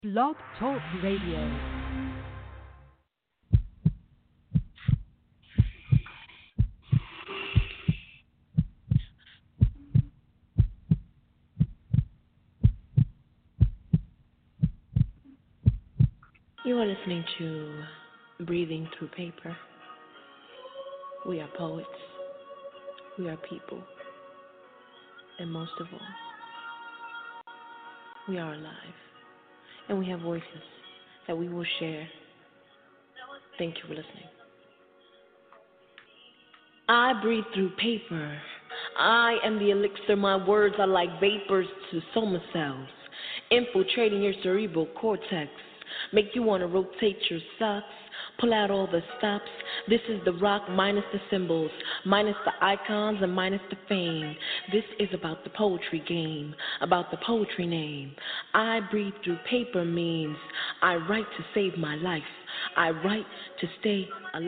Blog Talk Radio. You are listening to Breathing Through Paper. We are poets, we are people, and most of all, we are alive, and we have voices that we will share. Thank you for listening. I breathe through paper. I am the elixir. My words are like vapors to soma cells, infiltrating your cerebral cortex. Make you want to rotate your socks, pull out all the stops. This is the rock minus the symbols, minus the icons and minus the fame. This is about the poetry game, about the poetry name. I breathe through paper means I write to save my life. I write to stay alive.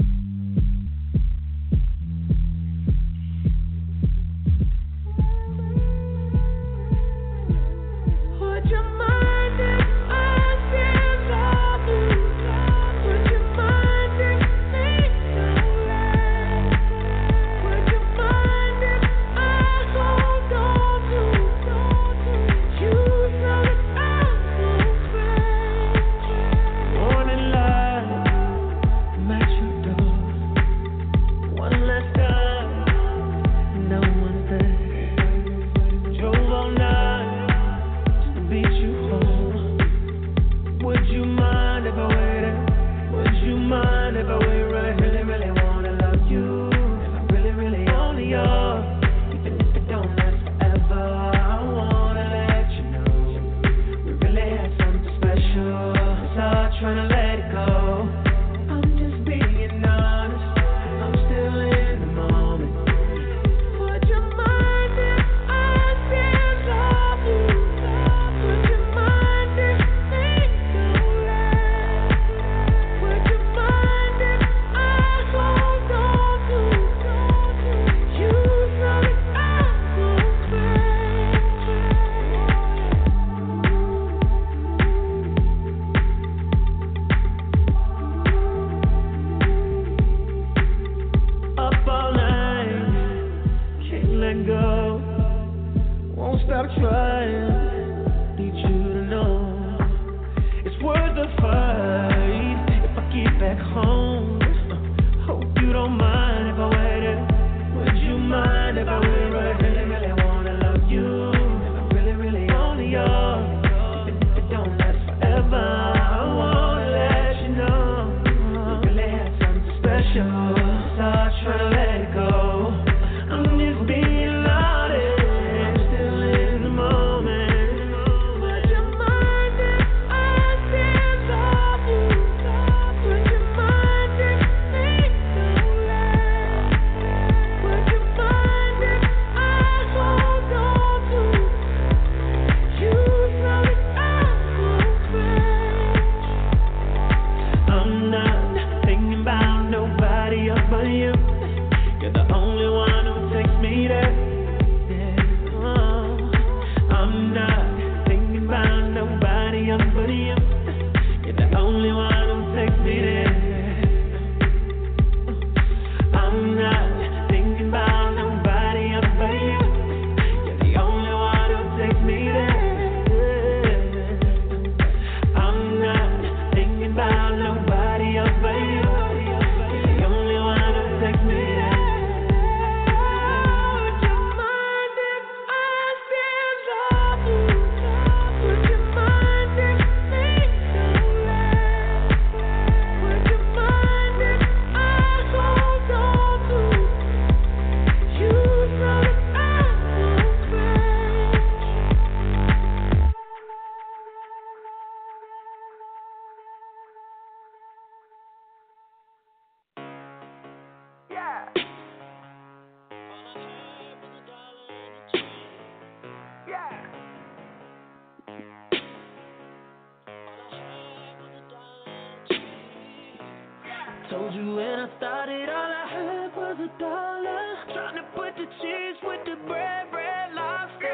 Told you when I started, all I had was $1. Trying to put the cheese with the bread, red lobster. I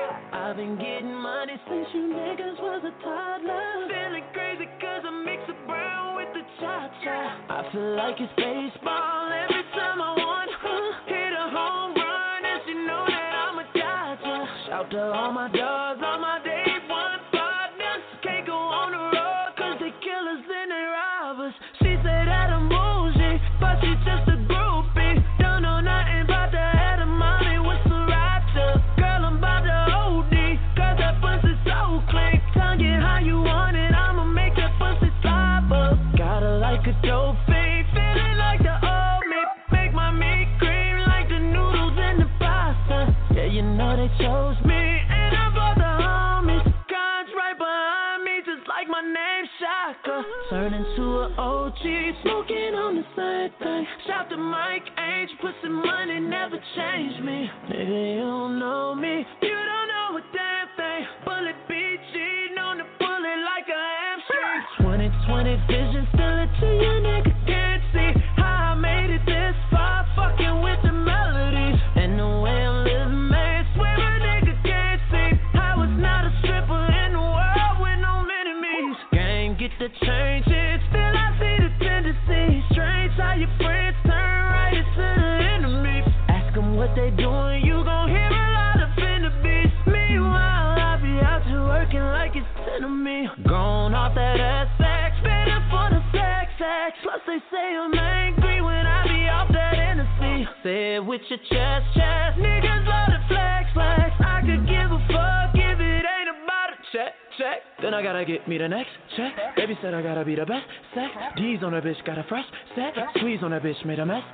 I've been getting money since you niggas was a toddler. Feeling crazy cause I mix it brown with the cha-cha. I feel like it's baseball every time I want hit a home run, and she know that I'm a dodger. Shout to all my dogs, all my day one partners. Can't go on the road cause they killers and they robbers. She said that I'm bougie, but she just a groupie. Don't know nothing about the head of mommy, what's the rapture? Girl, I'm about to OD, cause that pussy so clean. Tongue it how you want it, I'ma make that pussy slap up. Got her like a dope fiend, feeling like the old me. Make my meat cream like the noodles and the pasta. Yeah, you know they chose me, and I brought the homies. Guns right behind me, just like my name Shaka. Turn into an OG, smoking on the same thing. Shout to Mike H, pussy money never changed me. Nigga, you don't know me, you don't know a damn thing. Bullet BG, known to pull it like a hamstring. 2020 vision, still it to you, nigga can't see how I made it this far, fucking with the melodies and the way I'm living, man. Swear a nigga can't see I was not a stripper in the world with no enemies. Gang get the changes, still I see the tendency. Strange how your friends turn right into the enemy. Ask them what they doing, you gon' hear a lot of beats. Meanwhile, I be out here working like it's 10 of me. Gone off that SX, better for the sex. Plus they say I'm angry when I be off that Hennessy. Say it with your chest. Niggas love to flex. I could give a fuck if it ain't about a check. Then I gotta get me the next check. Baby said I gotta be the best. Sex. D's on that bitch, got a fresh set. Squeeze on that bitch, made a mess.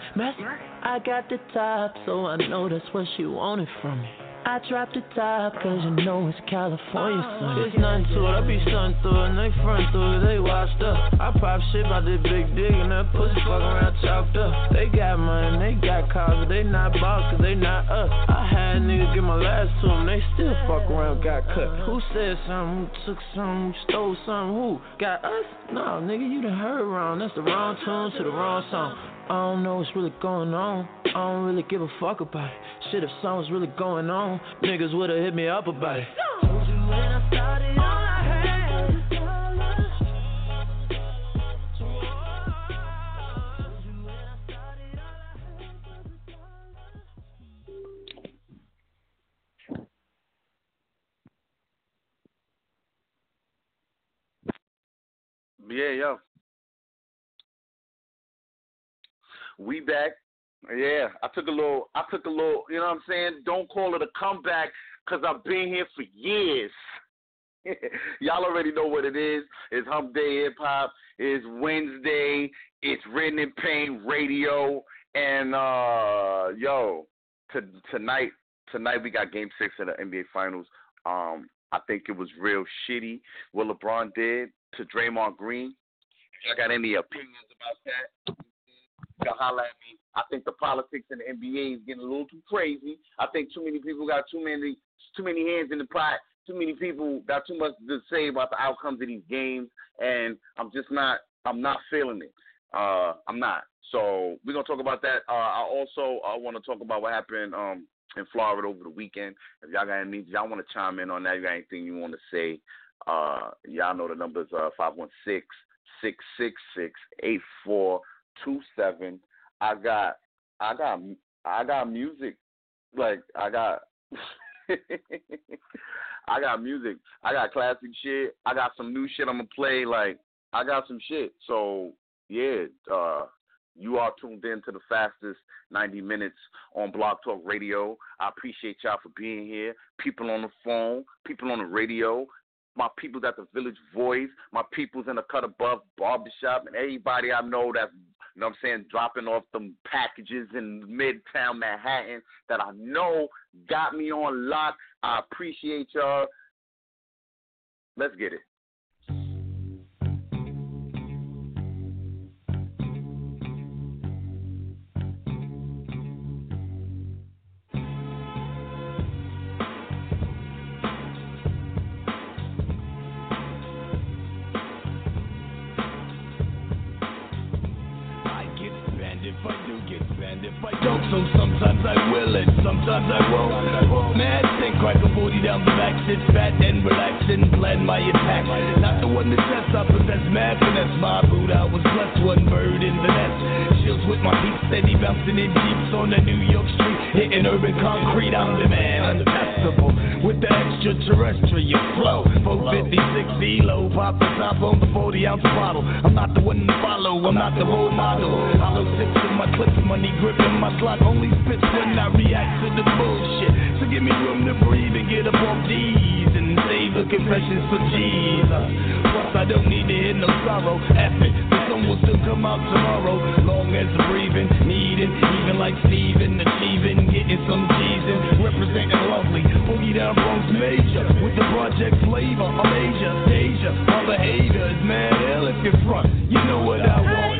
I got the top, so I know that's what she wanted from me. I dropped the top, cause you know it's California, son. It's nothing to it, I be stunting through it, and they front through it, they washed up. I pop shit about this big dick, and that pussy fuck around chopped up. They got money, they got cars, but they not boss, cause they not us. I had niggas get my last to them, they still fuck around, got cut. Who said something, who took something, who stole something, who? Got us? No, nigga, you done heard wrong, that's the wrong tune to the wrong song. I don't know what's really going on, I don't really give a fuck about it. Shit, if something was really going on, niggas would've hit me up about it. Told you when I started, all I had was dollars. Told you when I started, all I had was dollars. Yeah, yo. We back. Yeah, I took a little, you know what I'm saying? Don't call it a comeback because I've been here for years. Y'all already know what it is. It's Hump Day Hip Hop. It's Wednesday. It's Written in Pain Radio. And, tonight we got Game 6 of the NBA Finals. I think it was real shitty what LeBron did to Draymond Green. If y'all got any opinions about that, y'all holla at me. I think the politics in the NBA is getting a little too crazy. I think too many people got too many hands in the pot. Too many people got too much to say about the outcomes of these games, and I'm not feeling it. I'm not. So we're gonna talk about that. I also want to talk about what happened in Florida over the weekend. If y'all got any, y'all want to chime in on that, you got anything you want to say? Y'all know the numbers 516-666-8427. I got music. Like I got music. I got classic shit. I got some new shit I'm gonna play. Like I got some shit. So yeah, you are tuned in to the fastest 90 minutes on Blog Talk Radio. I appreciate y'all for being here. People on the phone, people on the radio, my peoples at the Village Voice, my peoples in the Cut Above Barbershop, and everybody I know that's, you know what I'm saying, dropping off them packages in Midtown Manhattan that I know got me on lock. I appreciate y'all. Let's get it. so sometimes I will it, sometimes I won't. Mad thing, crack a 40 down the back, sit fat and relax and plan my attack. Not the one that sets up, but that's mad finesse. My boot, I was blessed, one bird in the nest. Chills with my feet steady, bouncing in jeeps on the New York street, hitting urban concrete. I'm the man, unpassable with the extraterrestrial flow. 456 D-low, pop the top on the 40-ounce bottle. I'm not the one to follow, I'm not the role model. Hollow tips in my clips, money gripping my slot. Only spits when I react to the bullshit. So give me room to breathe and get up off these and save the confessions for Jesus. Plus I don't need to hear no sorrow. F it, the sun will still come out tomorrow. Long as I'm breathing, needing, even like Steven, achieving, getting some G's in, representing lovely. Boogie down Bronx major with the project flavor. I'm Asia, Asia, my behavior is mad ill if you're front. You know what I want.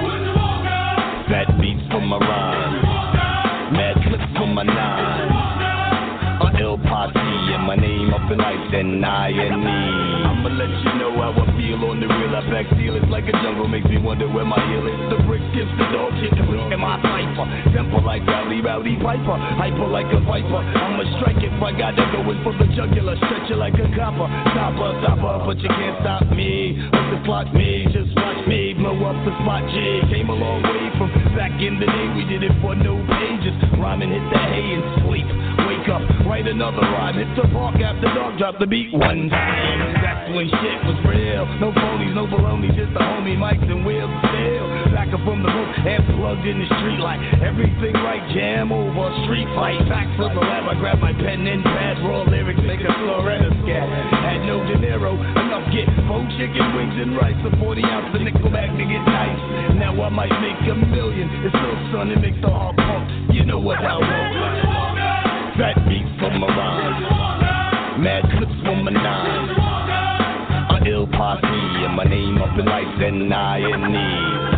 Fat beats for my rhyme, mad clips for my nine. A ill posse and my name up in lights and I&E. I'ma let you know how I feel on the real. I back ceilings like a jungle, makes me wonder where my heel is. The brick gives the dog shit to in my cipher. Temple like Rowdy Piper, hyper like a viper. I'ma strike if I gotta go in for the jugular. Stretch it like a copper, stopper, but you can't stop me. Up the clock me, just watch me blow up the spot. G came a long way from back in the day. We did it for no pages. Rhyming, hit the hay and sleep. Wake up, write another rhyme. Hit the park after dark, drop the beat one time. That's when shit was real. No phonies, no baloney, just the homie mics and wheels still. Back up from the boat and plugged in the street light. Everything right, jam over, street fight. Back from the lab, I grab my pen and pad. Raw lyrics, make a Floretta scat. Had no dinero, enough get 4 chicken wings and rice. A 40 ounce of Nickelback to get nice. Now I might make $1 million. It's still sun, it makes the heart pump. You know what I want. Fat beats for my rhyme, mad clips for my nine. A ill posse and my name up in lights and I&E.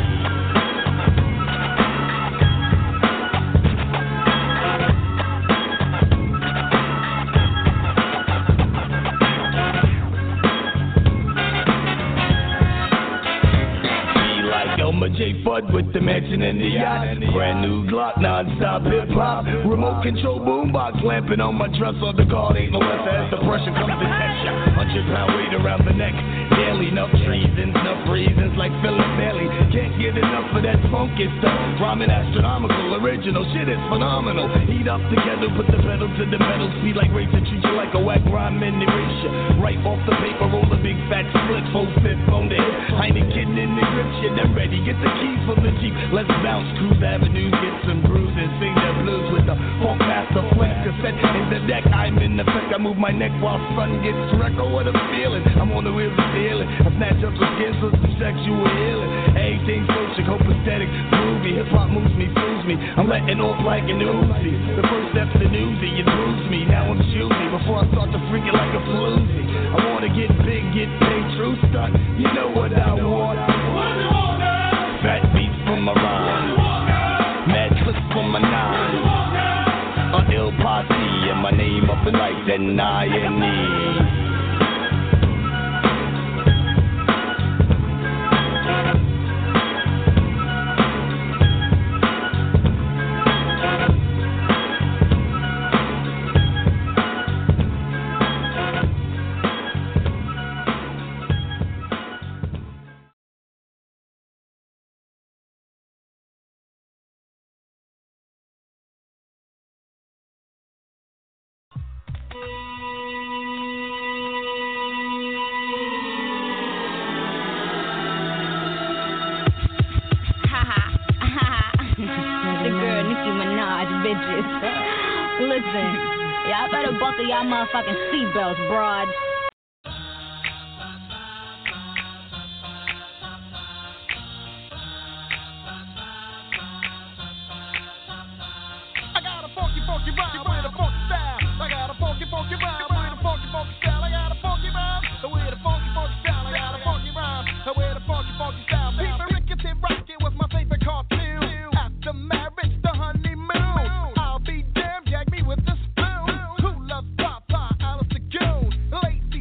J Fudd with the mansion and the yacht. Brand new Glock, non-stop hip-hop. Remote control boombox lamping on my truss on the guard. Ain't no less as the pressure comes to texture. 100-pound weight around the neck. Daily enough treasons, enough reasons like Philip Bailey. Can't get enough of that funky stuff. Rhyming astronomical, original shit is phenomenal. Heat up together, put the pedal to the metal. Speed like racer, treat you like a whack rhyme and erasure. Right off the paper, roll a big fat split. 4-5 on the hip. I ain't kidding in the grip shit. I'm ready. Get the keys from the Jeep, let's bounce, cruise avenues, get some bruises, sing the blues with the funk master flex cassette in the deck. I'm in effect, I move my neck while sun gets wrecked. Oh, what a feeling, I'm on the wheels of feeling. I snatch up the skins for some sexual healing. Everything social, copacetic, groovy. Hip hop moves me, fools me. I'm letting off like an Uzi. The first step's the newsy, you bruise me. Now I'm choosy before I start to freak it like a floozy. I wanna get big, get paid, true stunt. You know what I want. Fat beats for my rhyme, mad clips for my nine. A ill posse and my name up in lights and I&E. Listen, y'all better buckle y'all motherfucking seatbelts, broad. I got a funky rhyme with a funky style. I got a funky rhyme with a funky style. I got a funky rhyme with a funky style. I got a funky rhyme with a funky style. People Rickety Rocket was my favorite cartoon. After marriage, the honeymoon. I'll be damned, jag me with the spoon. Who loves Papa, Alice the Goon? Late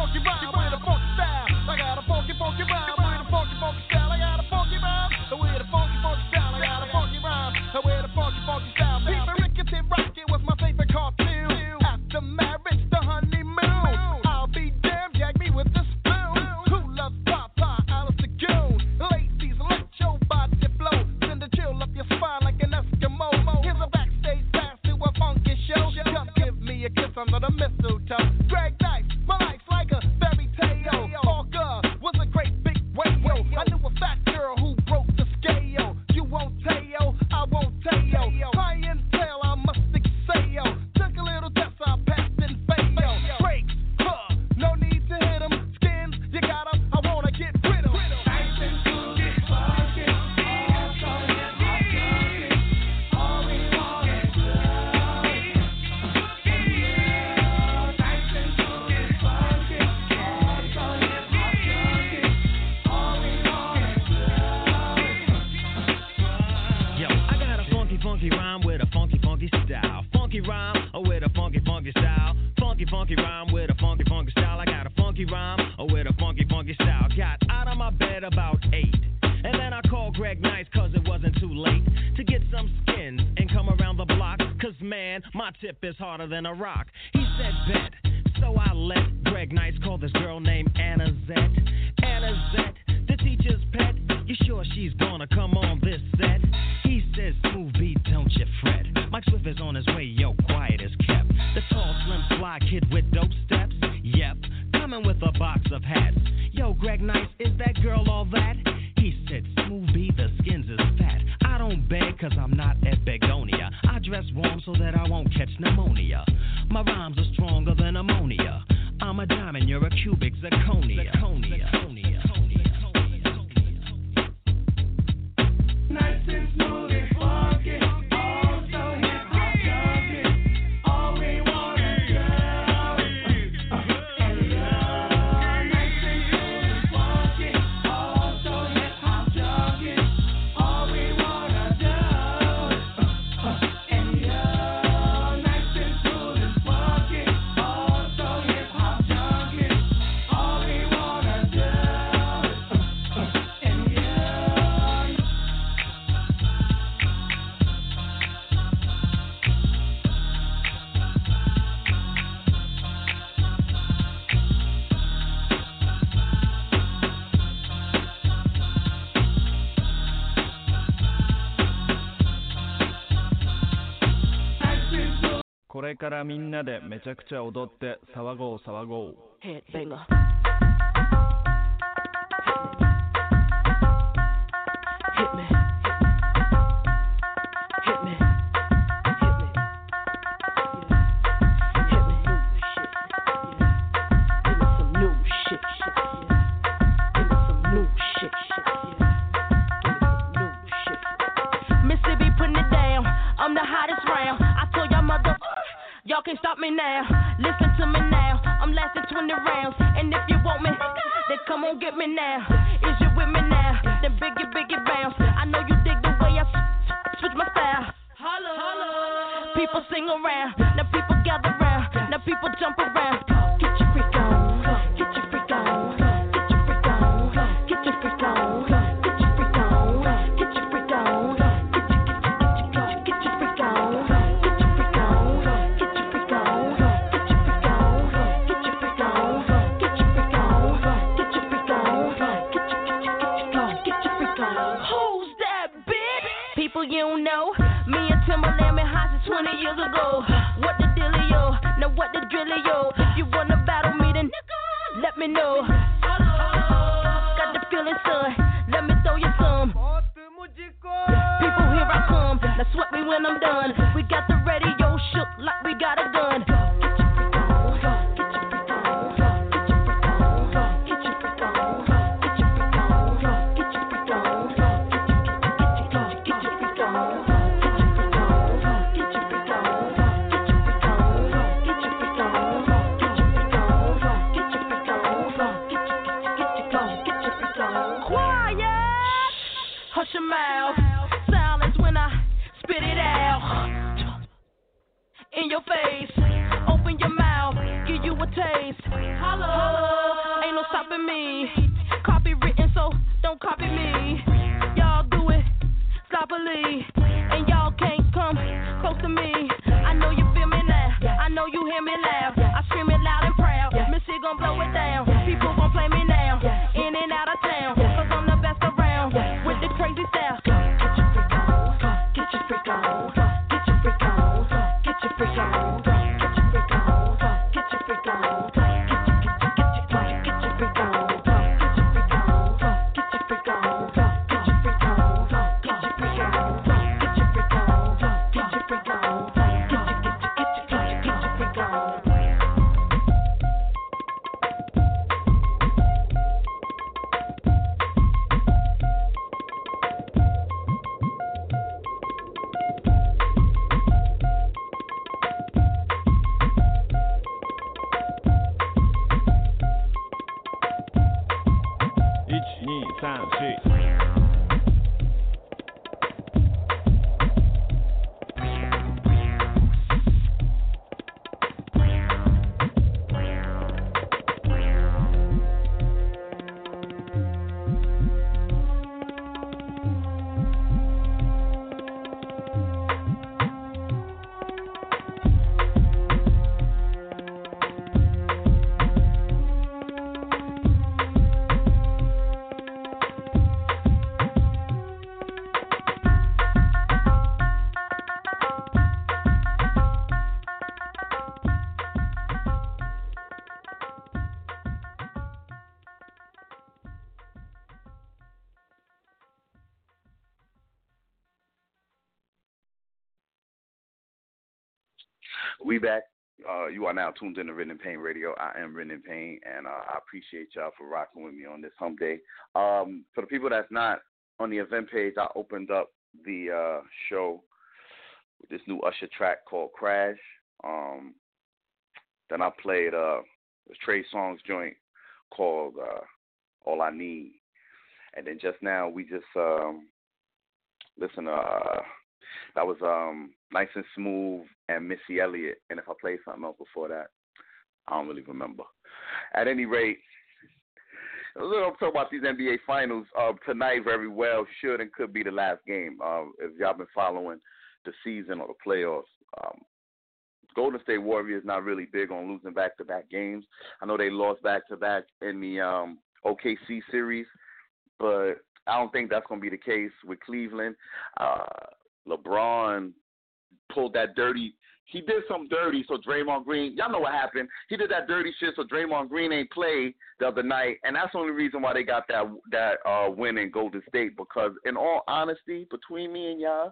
funky rhyme with a funky style. I got a funky rhyme with a funky style. I got a funky rhyme with a funky style. I got a funky rhyme with a funky style. People rickety rocket was my favorite cartoon. After marriage, the honeymoon. I'll be damned, jag me with the spoon. Who loves Papa, Alice the Goon? Ladies, let your body flow. Send a chill up your spine like an Eskimo. Here's a backstage pass to a funky show. Come give me a kiss under the mistletoe. Greg Nice, my life's like a fairy tale. Parker was a great big whale. I knew a fat girl who broke the scale. You won't tell, I won't tell. Clientele, I must excel. Took a little test, I passed and failed. Breaks, no need to hit 'em. Skins, you got 'em, I wanna get rid of 'em. Nice and smooth, it's funky. All so hip hop junkie. All we want is love. And yeah, nice and smooth, it's funky. All so hip hop junkie. All we want is love. Yo, I got a funky rhyme with a funky style. Funky rhyme with a funky style. Funky rhyme with a funky style. I got a funky rhyme with a funky style. Got out of my bed about 8. And then I called Greg Nice cause it wasn't too late to get some skins and come around the block. Cause man, my tip is harder than a rock. He said bet. So I let Greg Nice call this girl named Anna Zett. Anna Zett, the teacher's pet. You sure she's gonna come on this set? He says, smooth beat, don't you fret. Mike Swift is on his way, yo, quiet as kept. The tall, slim, fly kid with dope steps. Yep, coming with a box of hats. Yo, Greg Nice, is that girl all that? He said, smooth beat, the skins is fat. I don't beg cause I'm not at Begonia. I dress warm so that I won't catch pneumonia. My rhymes are stronger than ammonia. I'm a diamond, you're a cubic zirconia. Nice and smooth and funky. All so hip hop junkie. All we want is love. And love. Nice and smooth and funky. All so hip hop junkie. All we want is love. And love. Nice and smooth and funky. All so hip hop junkie. All we want is love. And love. Nice and smooth. これからみんなでめちゃくちゃ踊って騒ごう騒ごう。 Headbanger. Hit me. Hit me. Hit me. Hit me. Give me some new shit. Give me some new shit. Give me some new shit. Mississippi putting it down. I'm the hottest round. I told y'all y'all can't stop me now. Listen to me now. I'm lasting 20 rounds. And if you want me, then come on get me now. Is you with me now? Then biggie bounce. I know you dig the way I switch my style. Holla. People sing around. Now people gather round. Now people jump around. Get your freak on. Get your freak on. Get your freak on. Get your freak on. Get your freak on. Get your freak on. Get your freak on. Get your freak on. Get your freak on. Get your freak on. Get your freak on. Get your freak on. Get your freak on. Get your freak on. Who's that bitch? People you don't know. Me and Timberland been hot since 20 years ago. What the dealio? Now what the drillio? If you wanna battle me, then let me know. Got the feeling, son. Let me throw you some. People, here I come. Now sweat me when I'm done. We got the radio shook like we got a gun. Get your freak on. Get your freak on. Get your freak on. Get your freak on. Get your freak on. Get your freak on. Get your freak on. Get your freak on. Get your freak on. Get your freak on. Get your freak on. Get your freak on. Get your freak on. Quiet. Hush your mouth. Silence when I spit it out. In your face. Open your mouth. Give you a taste. Holla. 1,2,3,4 We back. You are now tuned in to Written in Pain Radio. I am Written in Pain, and I appreciate y'all for rocking with me on this hump day. For the people that's not on the event page, I opened up the show with this new Usher track called Crash. Then I played a Trey Songz joint called All I Need. And then just now we just listened to that was Nice and Smooth and Missy Elliott. And if I played something else before that, I don't really remember. At any rate, let's talk about these NBA Finals. Tonight very well should and could be the last game. If y'all been following the season or the playoffs, Golden State Warriors not really big on losing back-to-back games. I know they lost back-to-back in the OKC series, but I don't think that's going to be the case with Cleveland. LeBron pulled that dirty. He did some dirty, so Draymond Green, y'all know what happened. He did that dirty shit, so Draymond Green ain't played the other night, and that's the only reason why they got that win in Golden State, because in all honesty, between me and y'all,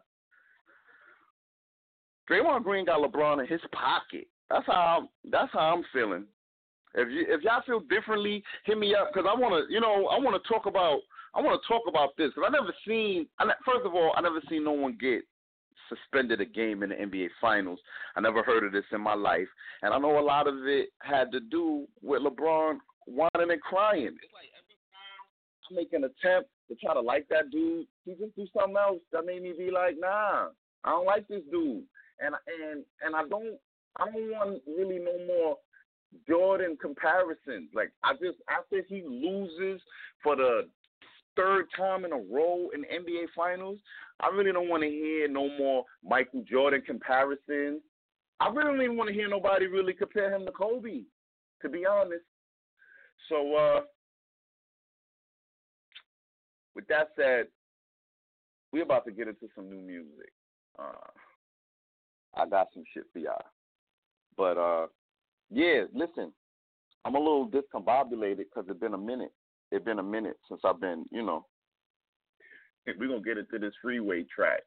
Draymond Green got LeBron in his pocket. That's how I'm feeling. If y'all feel differently, hit me up, because I want to talk about this, because first of all, I never seen no one get suspended a game in the NBA Finals. I never heard of this in my life, and I know a lot of it had to do with LeBron whining and crying. It's like every time I make an attempt to try to like that dude, he just do something else that made me be like, nah, I don't like this dude, and I don't want really no more Jordan comparisons. Like, after he loses for the third time in a row in the NBA Finals, I really don't want to hear no more Michael Jordan comparisons. I really don't even want to hear nobody really compare him to Kobe, to be honest. So, with that said, we're about to get into some new music. I got some shit for y'all. But, yeah, listen, I'm a little discombobulated because it's been a minute. It's been a minute since I've been, we're going to get into this Freeway track.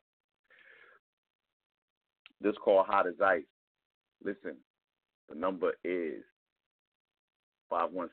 This called Hot as Ice. Listen, the number is 516-666-8427.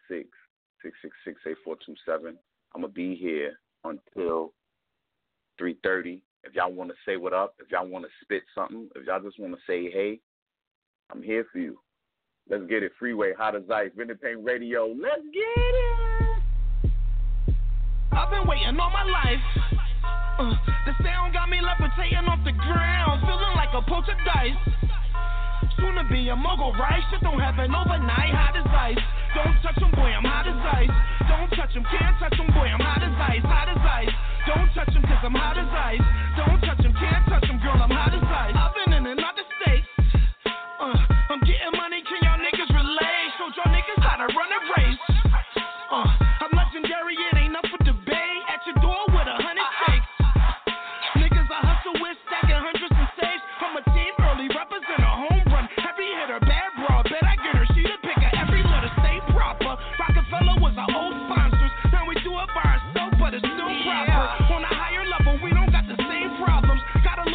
I'm going to be here until 3:30. If y'all want to say what up, if y'all want to spit something, if y'all just want to say hey, I'm here for you. Let's get it. Freeway, Hot as Ice, Written in Pain Radio. Let's get it. I've been waiting all my life. The sound got me levitating off the ground, feeling like a poach of dice. Soon to be a mogul, right? Shit don't happen overnight. Hot as ice. Don't touch him, boy, I'm hot as ice. Don't touch him, can't touch him, boy, I'm hot as ice. Hot as ice. Don't touch him, cause I'm hot as ice. Don't touch him, can't touch him, girl, I'm hot as ice. I've been in another state. I'm getting money, can y'all niggas relate? Showed y'all niggas how to run a race. I'm legendary, it ain't up for debate. At your door with 100 takes. Niggas I hustle with, stacking hundreds and saves. From a team early, represent a home run. Heavy hitter, bad broad, bet I get her. She the picker, every letter stay proper. Rockefeller was our old sponsors. Now we do it by ourselves, but it's still proper. On a higher level, we don't got the same problems. Got a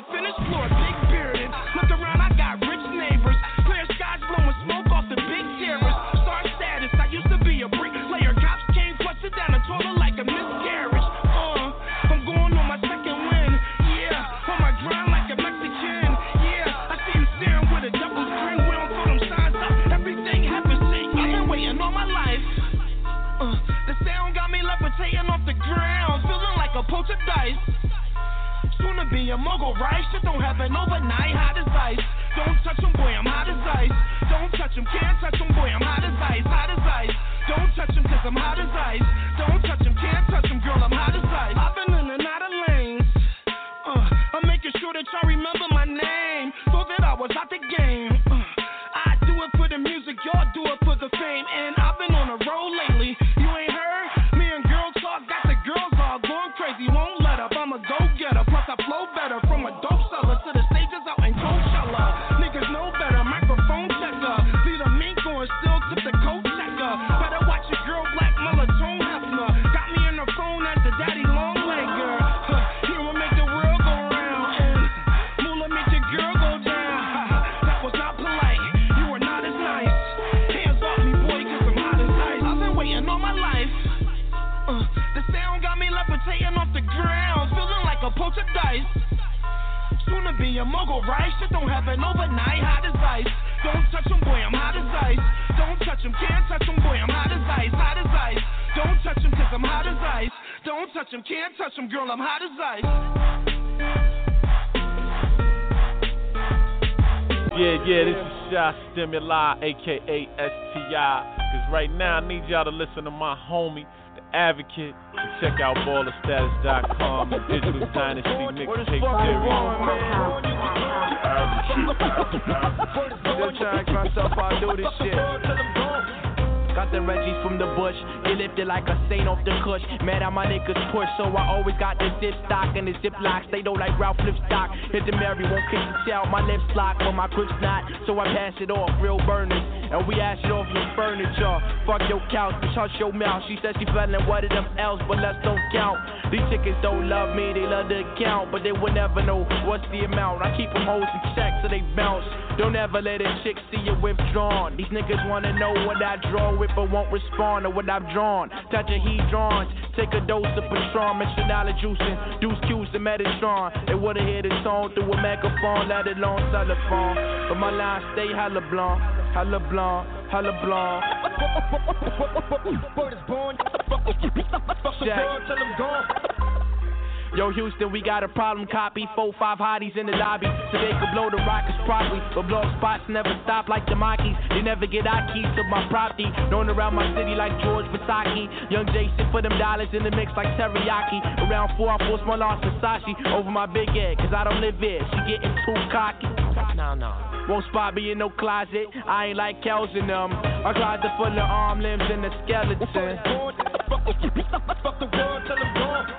the finished floor, big bearded. Look around, I got rich neighbors. Clear skies blowing smoke off the big terrace. Star status, I used to be a bricklayer. Cops came, flushed it down the toilet like a miscarriage. I'm going on my second win. Yeah, on my grind like a Mexican. Yeah, I see you staring with a double string. We don't throw them signs up. Everything happens to you. I've been waiting all my life. The sound got me levitating off the ground, feeling like a poltergeist. Soon to be a mogul, right? Shit don't happen overnight, hot as ice. Don't touch him, boy, I'm hot as ice. Don't touch him, can't touch him, boy, I'm hot as ice, hot as ice. Don't touch him, cause I'm hot as ice. Don't touch him, can't touch him, girl, I'm hot as ice. I've been in and out of lanes. I'm making sure that y'all remember my name. Thought that I was out the game. I do it for the music, y'all do it for the fame. And I've been on a roll lately. You ain't heard? Me and girl talk, got the girls all going crazy. Won't let up, I'm a go-getter. Plus I flow better from a dope seller to the stages out in Coachella. Niggas know better, microphone checker. See the mink on, still tip the coat checker. Better watch your girl, Black Melatonin Hefner. Got me in the phone as the daddy long leg girl. He will make the world go round. And Moolah make your girl go down. That was not polite, you were not as nice. Hands off me, boy, cause I'm hot as ice. I've been waiting all my life. The sound got me levitating off the ground, feeling like a poltergeist. Soon to be a mogul, right? Shit don't happen overnight, hot as ice. Don't touch him, boy, I'm hot as ice. Don't touch him, can't touch him, boy, I'm hot as ice, hot as ice. Don't touch him, cause I'm hot as ice. Don't touch him, can't touch him, girl, I'm hot as ice. Yeah, this is Shy Stimuli, aka STI. Cause right now I need y'all to listen to my homie, The Advocate. And check out ballerstatus.com and Digital Dynasty Mixtape Series. Still trying to myself, I do this shit. Got the Reggies from the bush, they lifted like a saint off the cush. Mad how my niggas push, so I always got the zip stock and the zip locks. They don't like Ralph Lipstock. Hit the Mary, won't kick the tail. My lips lock, but my grip's not. So I pass it off, real burners. And we ash it off your furniture. Fuck your couch, bitch, hush your mouth. She said she feeling what of them else, but let's don't count. These chickens don't love me, they love the account, but they will never know what's the amount. I keep them hoes in check so they bounce. Don't ever let a chick see you withdrawn. These niggas wanna know what I draw with, but won't respond to what I've drawn. Touch a heat drawings, take a dose of Patron, mention dollar juicing, deuce cues to Metatron. They wouldn't hear the tone through a megaphone, let alone telephone. But my lines stay hella blonde, hella blonde, hella blonde. Word is born, fuck the world till I'm gone. Yo, Houston, we got a problem, copy 4-5 hotties in the lobby, so they could blow the rockets properly. But blow spots never stop like the Monkeys. They never get our keys to my property. Known around my city like George Versace. Young Jason for them dollars in the mix like teriyaki. Around 4 I force my loss Versace over my big head, cause I don't live here. She getting too cocky. No. Won't spot me in no closet. I ain't like Kels in them. My closet full of arm, limbs, and the skeleton. Fuck the world till I'm gone.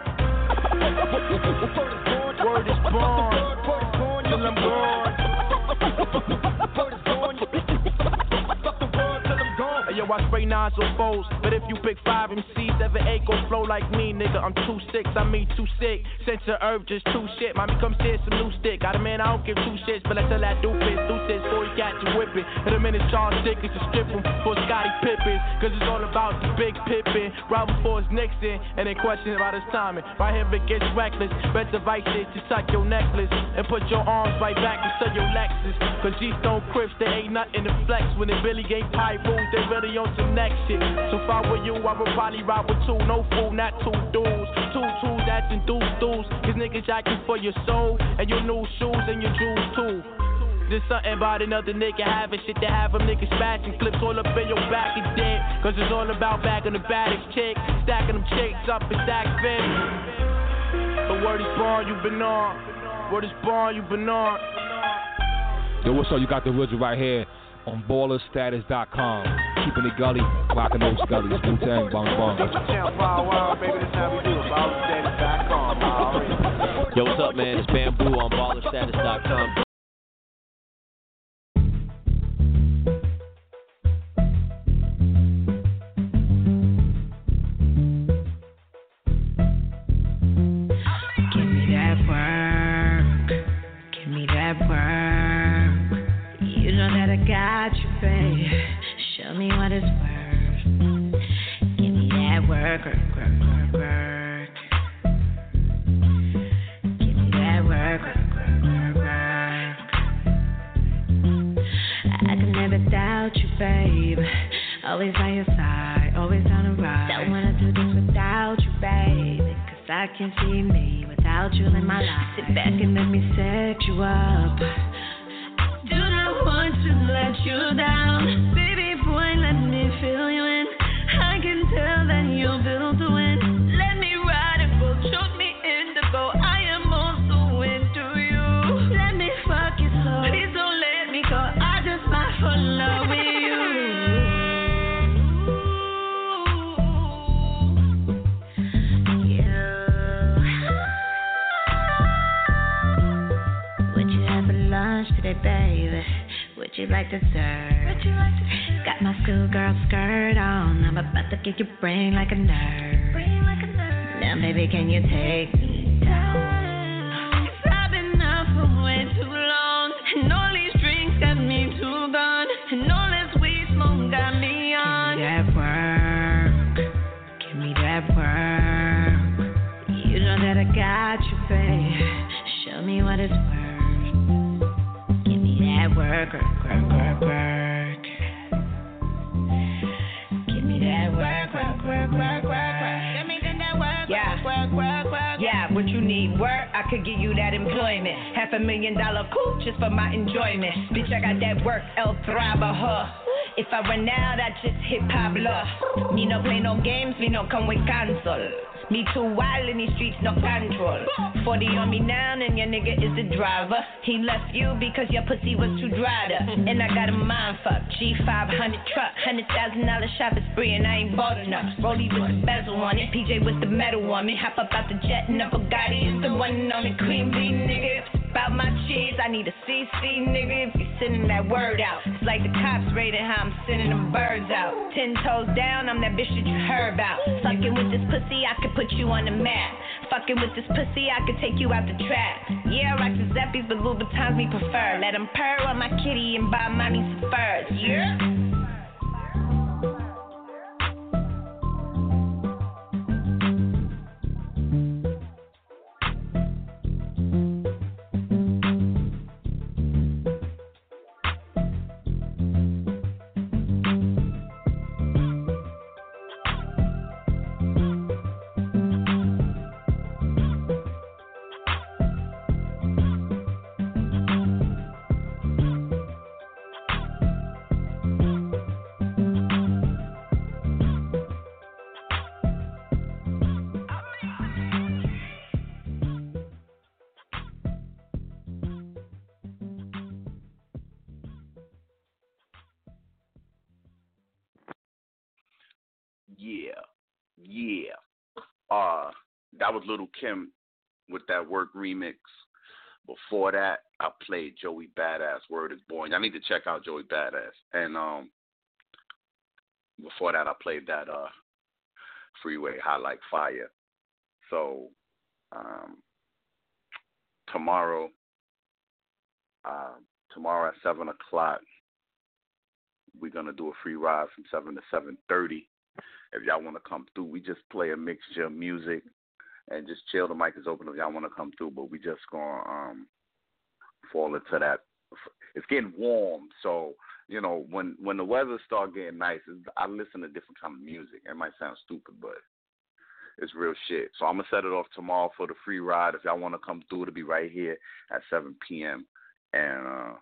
Word is born, till I'm gone. Word is born, fuck the world till I'm gone. Hey, yo, I spray nines on foes, but if you pick 5 MCs, 7-8 gon' flow like me, nigga. I'm 2-6, I mean too sick. Sense of herb, just too shit. Mommy, come share some new stick. Got a man, I don't give 2 shits, but I tell that doofus, before he catch you whipping. Hit him in his Charles Dickens to strip him for Scottie Pippen, cause it's all about the big Pippen. Right before his Nixon, and then question about his timing. Right here it gets reckless. Best advice is to tuck your necklace and put your arms right back into your Lexus. Cause G-Stone Crips, they ain't nothing to flex. When they really ain't pie rules, they really on some next shit. So if I were you, I would probably ride with 2. No fool, not 2 dudes. 2 tools, that's enthused. Cause niggas jacking for your soul and your new shoes and your jewels too. There's something about another nigga having shit to have them niggas smashing clips all up in your back and dead. Cause it's all about bagging the baddest chick, stacking them chicks up in stack fin. The word is born, you've been on. Word is born, you've been on. Yo, what's up? You got the original right here on ballerstatus.com. Keeping it gully, rocking those gullies. Wu-Tang, bong bong. Yo, what's up, man? It's Bamboo on ballerstatus.com. that work. You know that I got you, babe. Show me what it's worth. Give me that work, work, work, work, work. Give me that work, work, work, work, work. I can never doubt you, babe. Always by your side, always on the ride. Don't wanna do this without you, baby. Cause I can't see me without you in my life. Sit back and let me set you up. Do not want to let you down. Baby boy, let me fill you in. I can tell that you're built to win. Let me ride it, full, choke me indigo. I am also into you. Let me fuck you slow. Please don't let me go. I just might fall in love with you. Today, baby, would you like dessert? Got my schoolgirl skirt on. I'm about to get your brain like a nerd. Now, baby, can you take me down? 'Cause I've been up for way too long, and all these drinks got me too gone, and all this weed smoke got me on. Give me that work. Give me that work. You know that I got you, babe. Show me what it's worth. Work, work, work, work, work. Give me that work, work, work, work, work. Give me that work, work, work, work. Yeah, what you need? Work? I could give you that employment. $500,000 coupe just for my enjoyment. Bitch, I got that work, El Trabajo. If I run out, I just hit Pablo. Me no play no games, me no come with console. Me too wild in these streets, no control. 40 on me now, and your nigga is the driver. He left you because your pussy was too dried up. And I got a mind fuck. G500 truck, $100,000 shopping spree, and I ain't bought enough. Rollie with the bezel on it, PJ with the metal on me. Hop up out the jet, and the Bugatti is the one and only queen bee, nigga. About my cheese, I need a CC, nigga. If you sending that word out, it's like the cops raiding how I'm sending them birds out. 10 toes down, I'm that bitch that you heard about. Fucking with this pussy, I could put you on the map. Fucking with this pussy, I could take you out the trap. Yeah, I rock the Zeppies, but Louboutins we prefer. Let them purr on my kitty and buy mommy some furs. Yeah. That was Little Kim with that Work remix. Before that, I played Joey Badass, Word is Born. I need to check out Joey Badass. And before that, I played that Freeway High Like Fire. So tomorrow at 7 o'clock, we're going to do a free ride from 7 to 7:30. If y'all want to come through, we just play a mixture of music and just chill. The mic is open if y'all want to come through, but we just going to fall into that. It's getting warm, so, you know, when the weather start getting nice, I listen to different kind of music. It might sound stupid, but it's real shit. So I'm going to set it off tomorrow for the free ride. If y'all want to come through, it'll be right here at 7 p.m. And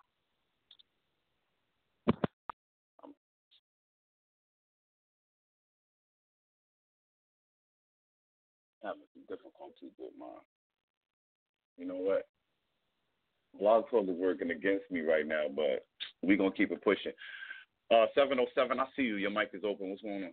having some difficulties with my, you know what? Blog Talk is working against me right now, but we're going to keep it pushing. 707, I see you. Your mic is open. What's going on?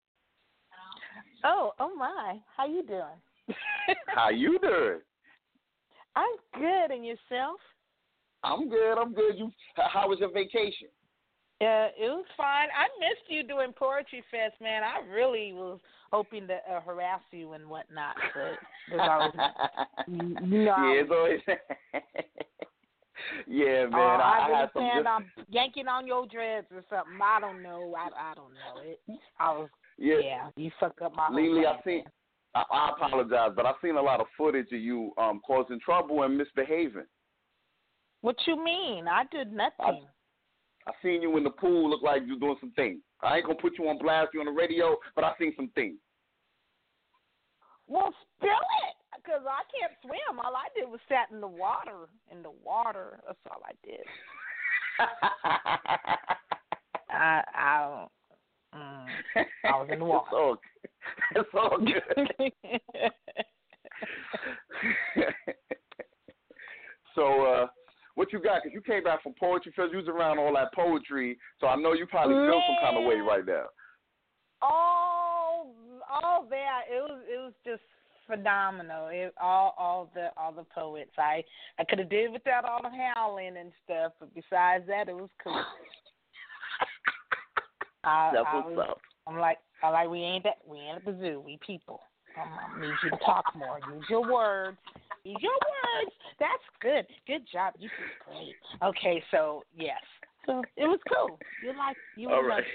Oh my. How you doing? How you doing? I'm good. And yourself? I'm good. How was your vacation? It was fine. I missed you doing Poetry Fest, man. I really was hoping to harass you and whatnot, but there's always, it's always Yeah, man. I had some planned on yanking on your dreads or something. I don't know. I don't know it. Yeah, you fucked up my whole Lily, plan. I apologize, but I've seen a lot of footage of you causing trouble and misbehaving. What you mean? I did nothing. I seen you in the pool. Look like you doing some things. I ain't gonna put you on blast. You on the radio, but I seen some things. Well, spill it, because I can't swim. All I did was sat in the water. That's all I did. I was in the water. It's all good. So, what you got? Because you came back from Poetry Fest. You was around all that poetry, so I know you probably feel some kind of way right now. All that. It was just phenomenal. All the poets. I could have did without all the howling and stuff, but besides that, it was cool. That's what's up. I'm like, we ain't at the zoo. We people. I need you to talk more. Use your words. That's good. Good job. You did great. Okay, so yes. So it was cool. You all right.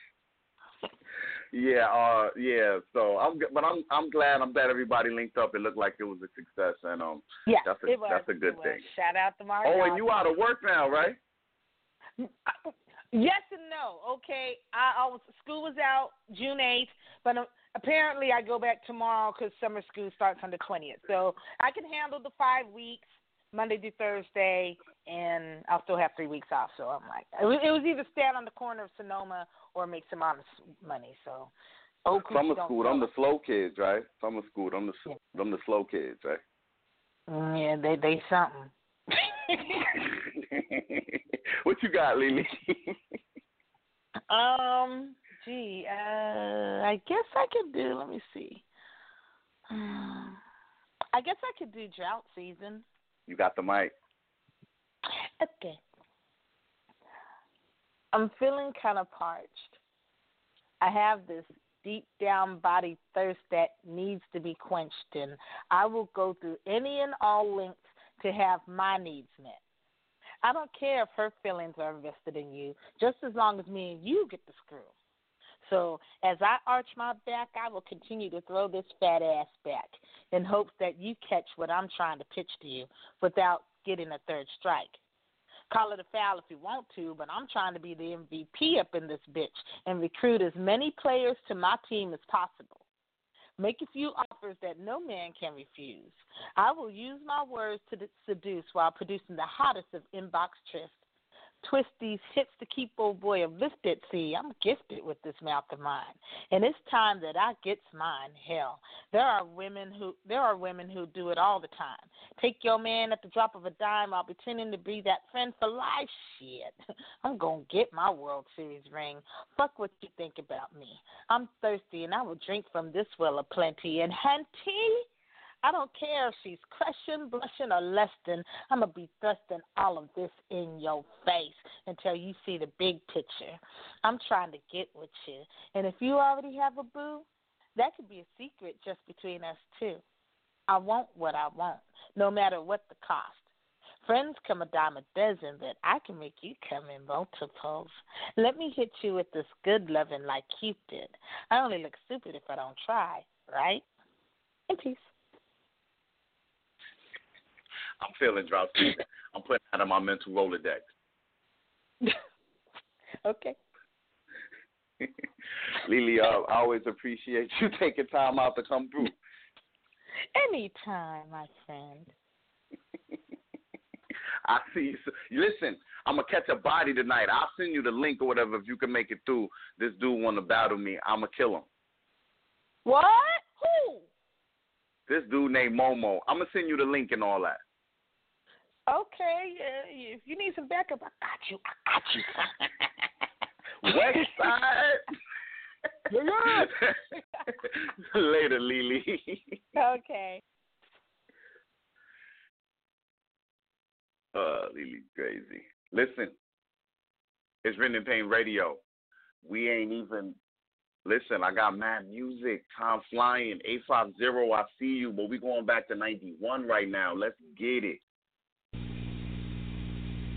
Yeah. So I'm glad everybody linked up. It looked like it was a success, and that's a good thing. Shout out to Mario. Oh, and you out of work now, right? Yes and no. Okay, school was out June 8th, but apparently I go back tomorrow because summer school starts on the 20th. So I can handle the 5 weeks, Monday through Thursday, and I'll still have 3 weeks off. So I'm like, it was either stand on the corner of Sonoma or make some honest money. So summer school, them the slow kids, right? Summer school, them the slow kids, right? Yeah, they something. What you got, Lily? I guess I could do. Let me see. I guess I could do drought season. You got the mic. Okay. I'm feeling kind of parched. I have this deep down body thirst that needs to be quenched, and I will go through any and all lengths to have my needs met. I don't care if her feelings are invested in you, just as long as me and you get the screw. So as I arch my back, I will continue to throw this fat ass back in hopes that you catch what I'm trying to pitch to you without getting a third strike. Call it a foul if you want to, but I'm trying to be the MVP up in this bitch and recruit as many players to my team as possible. Make a few offers that no man can refuse. I will use my words to seduce while producing the hottest of inbox trysts. Twist these hits to keep old boy uplifted. See, I'm gifted with this mouth of mine, and it's time that I gets mine. Hell, there are women who do it all the time. Take your man at the drop of a dime while pretending to be that friend for life. Shit, I'm gonna get my World Series ring. Fuck what you think about me. I'm thirsty, and I will drink from this well of plenty. And hunty, I don't care if she's crushing, blushing, or less than. I'm going to be thrusting all of this in your face until you see the big picture. I'm trying to get with you. And if you already have a boo, that could be a secret just between us two. I want what I want, no matter what the cost. Friends come a dime a dozen, but I can make you come in multiples. Let me hit you with this good loving like Cupid. I only look stupid if I don't try, right? In peace. I'm feeling drought season. I'm putting that on my mental Rolodex. Okay. Lily, I always appreciate you taking time out to come through. Anytime, my friend. I see you. Listen, I'm going to catch a body tonight. I'll send you the link or whatever if you can make it through. This dude want to battle me. I'm going to kill him. What? Who? This dude named Momo. I'm going to send you the link and all that. Okay, if you need some backup, I got you. West Side. Later, Lily. Okay. Lily's crazy. Listen, it's Written in Pain Radio. We ain't even. Listen, I got mad music. Time flying. 850. I see you, but we going back to 91 right now. Let's get it.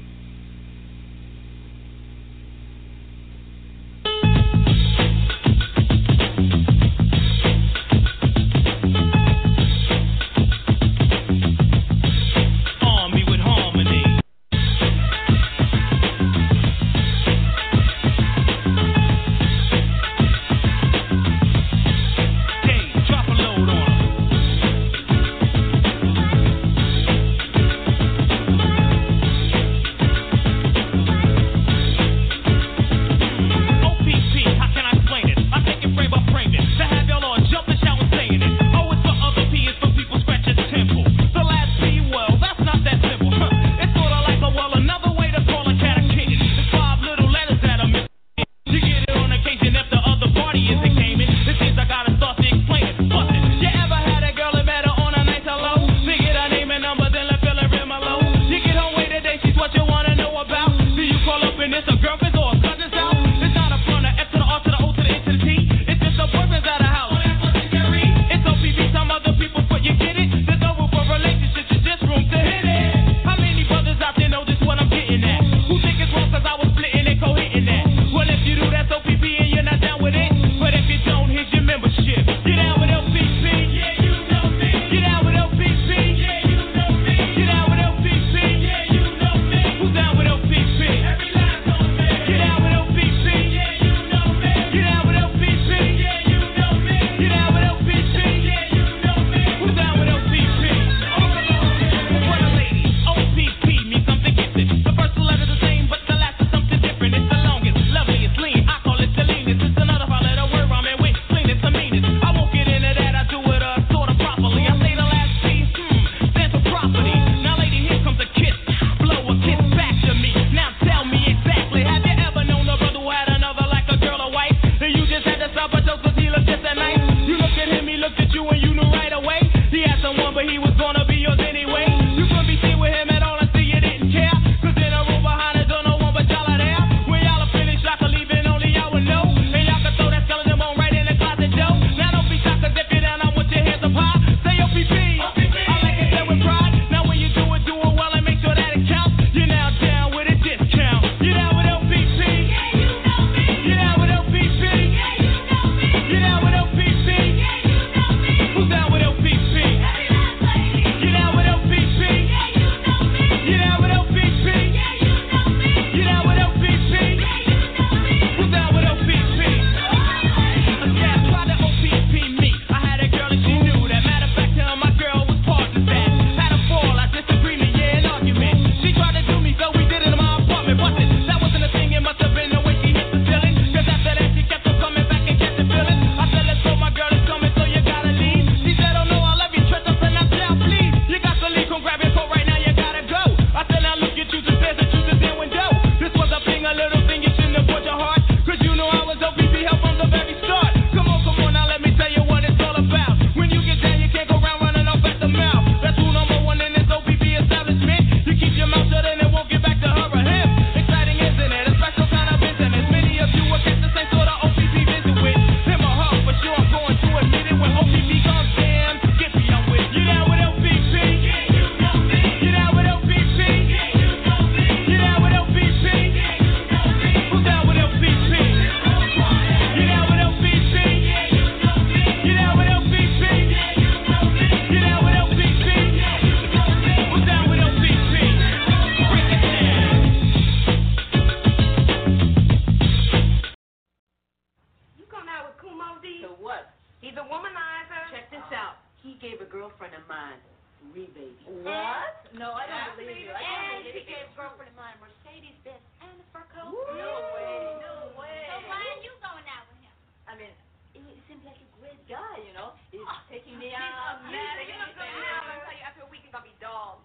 already my Mercedes-Benz and the fur coat. No way. So why are you going out with him? I mean, he seems like a great guy, you know. He's taking me he's out. amazing. Taking me out. I'll tell you, after a week, it's gonna be dog.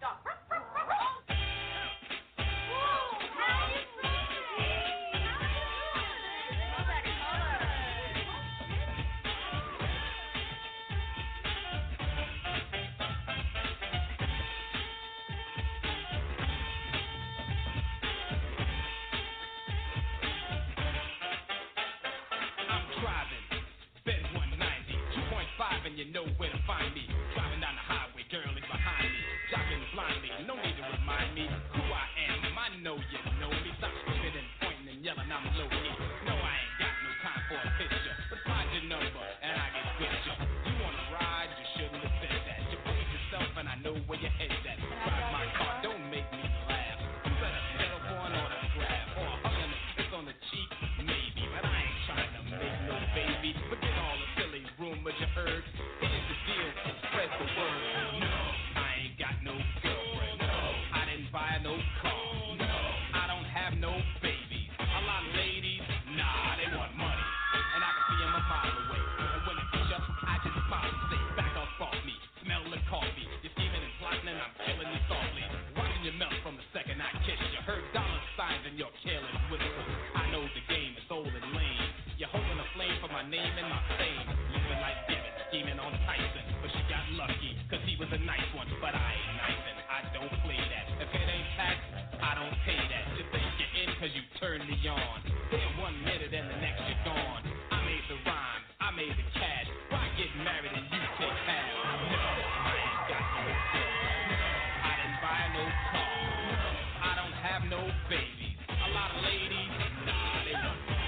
And you know where to find me. Driving down the highway, girl is behind me. Jogging blindly, no need to remind me who I am. I know you know me. Stop screaming and pointing and yelling, I'm low key. No, I ain't got no time for a picture. But find your number and I get with you. You wanna ride, you shouldn't have said that. You put yourself and I know where your head's at. Drive my car, don't make me laugh. You better settle for an autograph or a hug and a kiss on the cheek, maybe. But I ain't trying to make no baby. Forget all the silly rumors you heard. Here's the deal, spread the word. No, I ain't got no girlfriend. No, I didn't buy no car. No, I don't have no babies. A lot of ladies, nah, they want money. And I can see them a mile away. And when they push up, I just smile and say, back up off me, smell the coffee. You're scheming and plotting and I'm killing you softly. Watching you melt from the second I kiss you. Heard dollar signs in your careless whisper. I know the game is old and lame. You're holding a flame for my name and my fame. Living like David, scheming on Tyson. But she got lucky, cause he was a nice one. But I ain't nice and I don't play that. If it ain't tax, I don't pay that. You think you're in cause you turned me on. Then 1 minute and the next you're gone. I made the rhyme, I made the cash. Why get married and you take half? No, I ain't got no girl. No, I didn't buy no car. No, I don't have no babies. A lot of ladies, nah, they want money.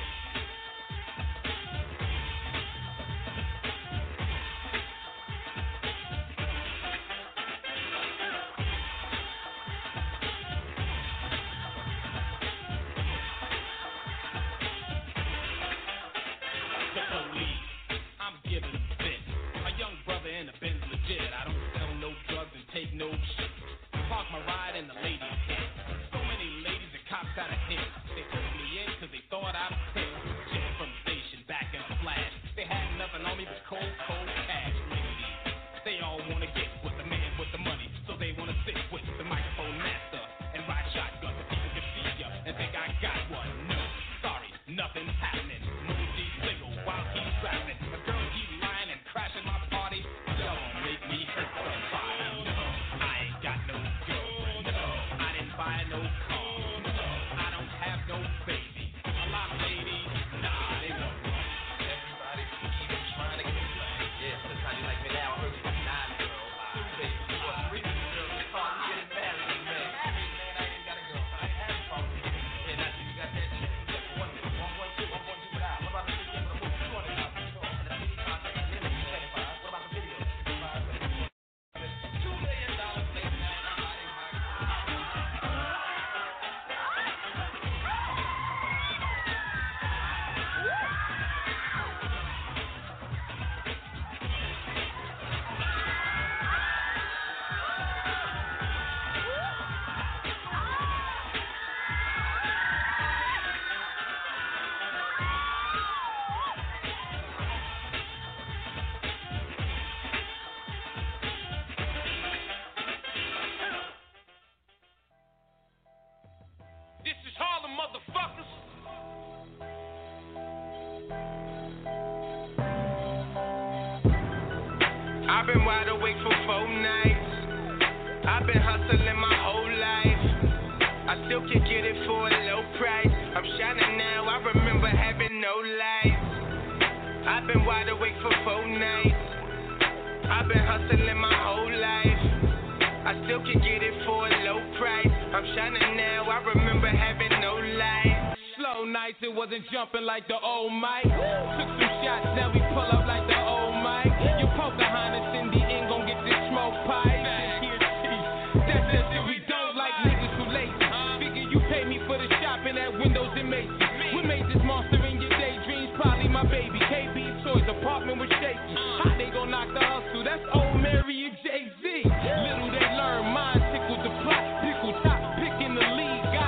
Take no shit. Park my ride in the ladies' hit. So many ladies and cops got a hit. They took me in cause they thought I was hit. Jet from the station back in a flash. They had nothing on me but cold cash. Ladies, they all wanna get with the man with the money. So they wanna sit with the microphone master and ride shotgun so people can see ya and think I got one. No, sorry, nothing's happening. Moody single while he's traveling. A girl keep lying and crashing my party. Don't make me hurt somebody. Buy no car, no, I don't have no baby. A lot of ladies, nah, they want money. Everybody even trying to get money. Yeah, sometimes you like me now, I heard you got 9 girls. Baby, you want 3 girls, you probably getting married, man. Man, I ain't got a girl, I ain't having problems. And I see you got that chick, you got 1 minute, 1.2 without. What about the chick for the movie? $200,000. And the TV contract, and then it's 75. What about the video? $2 million later. I've been wide awake for 4 nights. I've been hustling my whole life. I still can get it for a low price. I'm shining now, I remember having no lights. I've been wide awake for 4 nights. I've been hustling my whole life. I still can get it for a low price. I'm shining now, I remember having no lights. Slow nights, it wasn't jumping like the old Mike. Took some shots, now we pull up like the old Mike. You Pocahontas in the end, gon' get this smoke pipe. That's that shit we don't like, niggas who lazy. Figure you pay me for the shopping at Windows and Macy's. We made this monster in your daydreams, probably my baby. KB Toys, apartment was shaky. How they gon' knock the hustle? That's old Mary and Jay-Z. Little they learn, mine tickled the plot. Pickle top, picking the lead.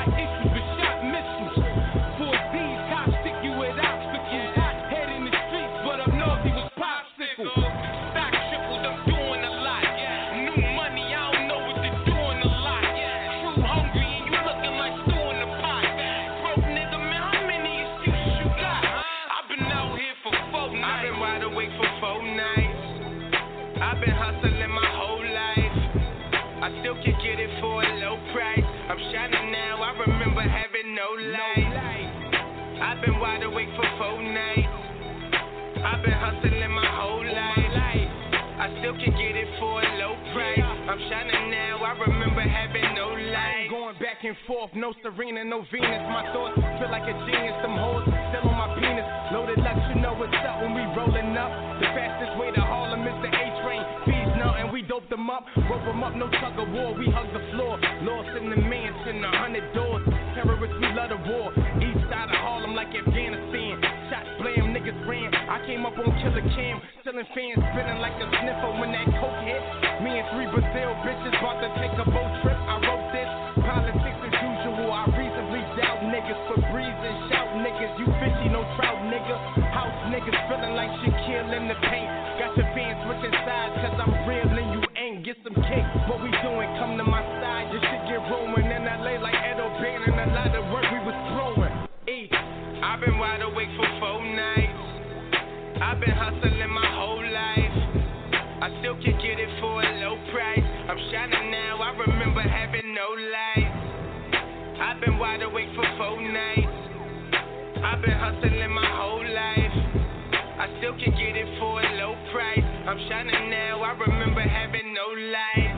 I remember having no light. I've been wide awake for 4 nights. I've been hustling my whole life. I still can get it for a low price. I'm shining now, I remember having no light. Going back and forth, no Serena, no Venus. My thoughts feel like a genius. Some hoes still on my penis. Loaded Lux, you know what's up when we rolling up. The fastest way to Harlem is the A-Train. Fees now and we dope them up. Rope them up, no tug of war. We hug the floor. Lost in the mansion, 100 doors. Terrorists, we love the war. East side of Harlem like Afghanistan. Shots blam, niggas ran. I came up on Killer Cam. Stealing fans, spinning like a sniffer when that coke hit. Me and 3 Brazil bitches about to take a boat trip. I wrote this. Politics as usual. I reasonably doubt niggas. For breeze and shout niggas. You fishy, no trout nigga. House niggas feeling like Shaquille in the paint. Got your fans switching sides cause I'm real and you ain't. Get some cake. What we doing? Come to my side. Your shit get rolling in LA like Ed O'Bannon. And a lot of work we was throwing. I've been wide awake for 4 nights. I've been hustling my whole life. I still can get it for a low price. I'm shining now, I remember having no light. I've been wide awake for 4 nights. I've been hustling my whole life. I still can get it for a low price. I'm shining now, I remember having no light.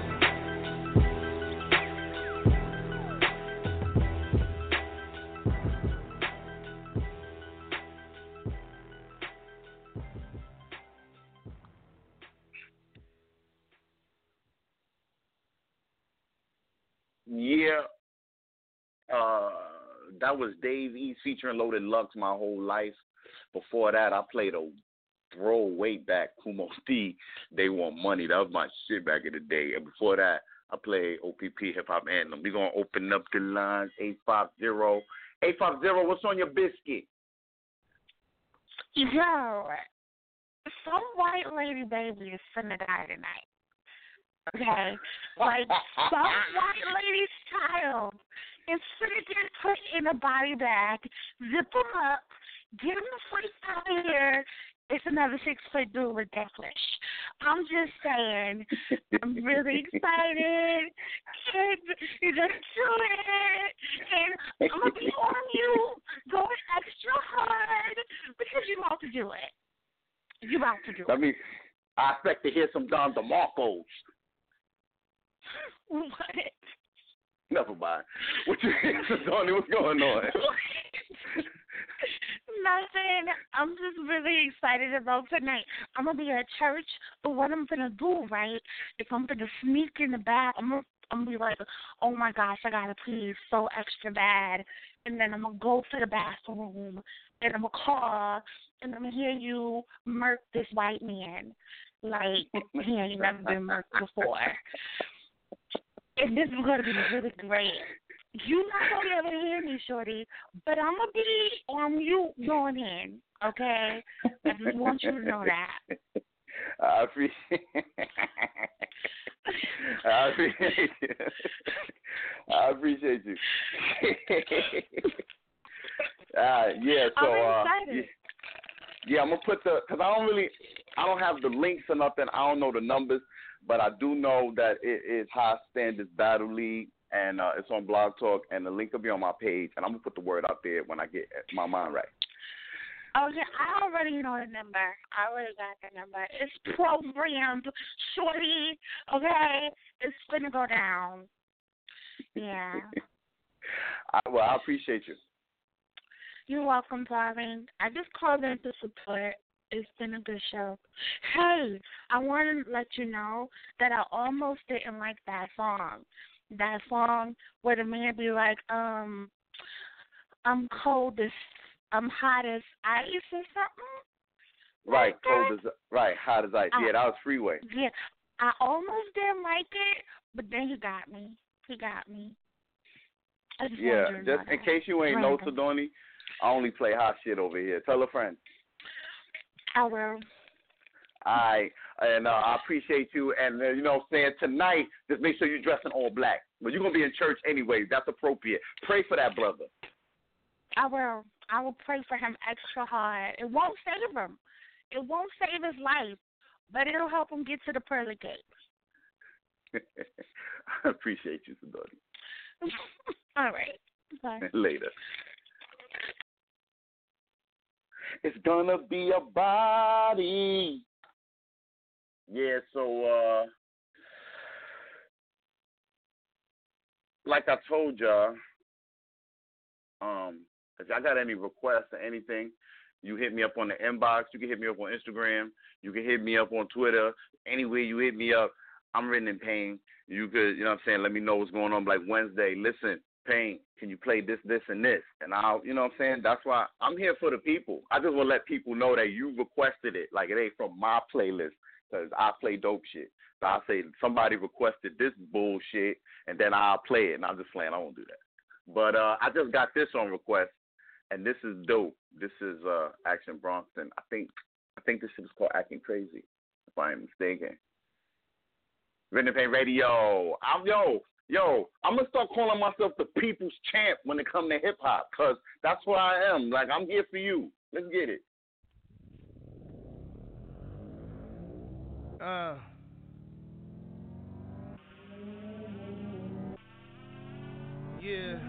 Yeah, that was Dave East featuring Loaded Lux, My Whole Life. Before that, I played a bro way back, Kumo D, They Want Money. That was my shit back in the day. And before that, I played OPP Hip Hop Anthem. We're going to open up the lines, 850. 850, what's on your biscuit? Yo, some white lady baby is finna die tonight. Okay, like some white lady's child is finna get put in a body bag, zip them up, get them the freak out of here. It's another 6-foot dude with death wish. I'm just saying, I'm really excited. And you're gonna do it, and I'm gonna be on you, going extra hard because you're about to do it. You're about to do it. I mean, I expect to hear some Don DeMarcos. What? Never mind. What you Tony? What's going on? Nothing. I'm just really excited about tonight. I'm gonna be at church, but what I'm gonna do, right, is I'm gonna sneak in the back. I'm gonna be like, oh my gosh, I gotta pee so extra bad, and then I'm gonna go to the bathroom, and I'm gonna call, and I'm gonna hear you murk this white man like he ain't never been murked before. And this is going to be really great. You're not going to be able to hear me, shorty, but I'm going to be on you going in, okay? I just want you to know that. I appreciate you. I appreciate you. Yeah, so I'm excited. Yeah, I'm gonna put because I don't have the links or nothing. I don't know the numbers, but I do know that it is High Standards Battle League, and it's on Blog Talk, and the link will be on my page, and I'm gonna put the word out there when I get my mind right. Oh, yeah, I already know the number. I already got the number. It's programmed, shorty, okay? It's going to go down. Yeah. I appreciate you. You're welcome, darling. I just called in to support. It's been a good show. Hey, I want to let you know that I almost didn't like that song. That song where the man be like, I'm cold as, I'm hot as ice or something. Right, like hot as ice. Yeah, that was Freeway. Yeah, I almost didn't like it, but then he got me. Yeah, just in case you ain't know, Sidoni, I only play hot shit over here. Tell a friend. I will. All right, and I appreciate you. And, you know what I'm saying, tonight, just make sure you dress in all black. But you're going to be in church anyway. That's appropriate. Pray for that brother. I will. I will pray for him extra hard. It won't save him. It won't save his life, but it'll help him get to the pearly gates. I appreciate you, Sidoni. All right. Bye. Later. It's gonna be a body. Yeah, so like I told y'all, if y'all got any requests or anything, you hit me up on the inbox. You can hit me up on Instagram. You can hit me up on Twitter. Anywhere you hit me up, I'm written in pain. You could, you know what I'm saying, let me know what's going on. Like Wednesday, listen, Pain, can you play this, this, and this? And I'll, you know what I'm saying? That's why I'm here for the people. I just want to let people know that you requested it. Like, it ain't from my playlist, because I play dope shit. So I say somebody requested this bullshit, and then I'll play it. And I'm just playing. I won't do that. But I just got this on request, and this is dope. This is Action Bronson. I think this shit is called Acting Crazy, if I am mistaken. Written in Pain Radio. I'm going to start calling myself the people's champ when it comes to hip-hop, because that's what I am. Like, I'm here for you. Let's get it. Yeah.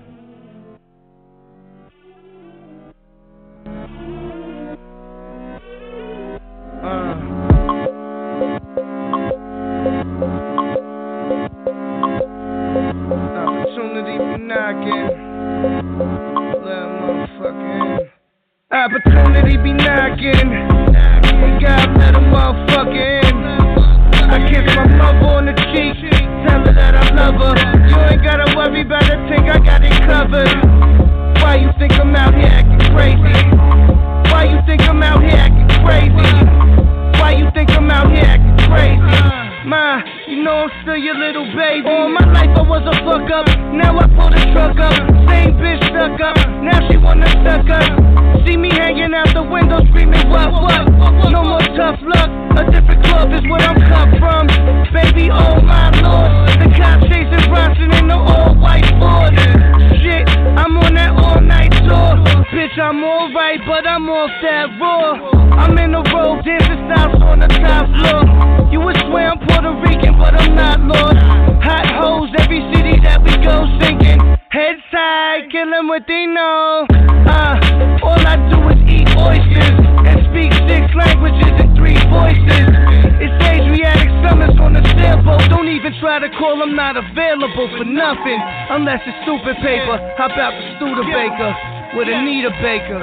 Opportunity be knocking. Let motherfucker in. Opportunity be knocking. God let a motherfucker in. I kiss my mother on the cheek. Tell her that I love her. You ain't gotta worry about a thing, I got it covered. Why you think I'm out here acting crazy? Why you think I'm out here acting crazy? Why you think I'm out here acting crazy? Ma, you know I'm still your little baby. All my life I was a fuck up. Now I pull the truck up. Same bitch stuck up. Now she wanna suck up. See me hanging out the window screaming what? No more tough luck. A different club is where I'm cut from. Baby, oh my lord. The cops chasing Bronson in the all-white Ford. Shit, I'm on that all-night tour. Bitch, I'm alright, but I'm off that raw. I'm in the road dancing styles on the top floor. You would swear I'm Puerto Rican, but I'm not, Lord. Hot hoes, every city that we go sinking. Head side, kill them what they know. All I do is eat oysters and speak 6 languages and 3 voices. It's Adriatic summers on the sailboat. Don't even try to call, I'm not available for nothing. Unless it's stupid paper. How about the Studebaker with Anita Baker?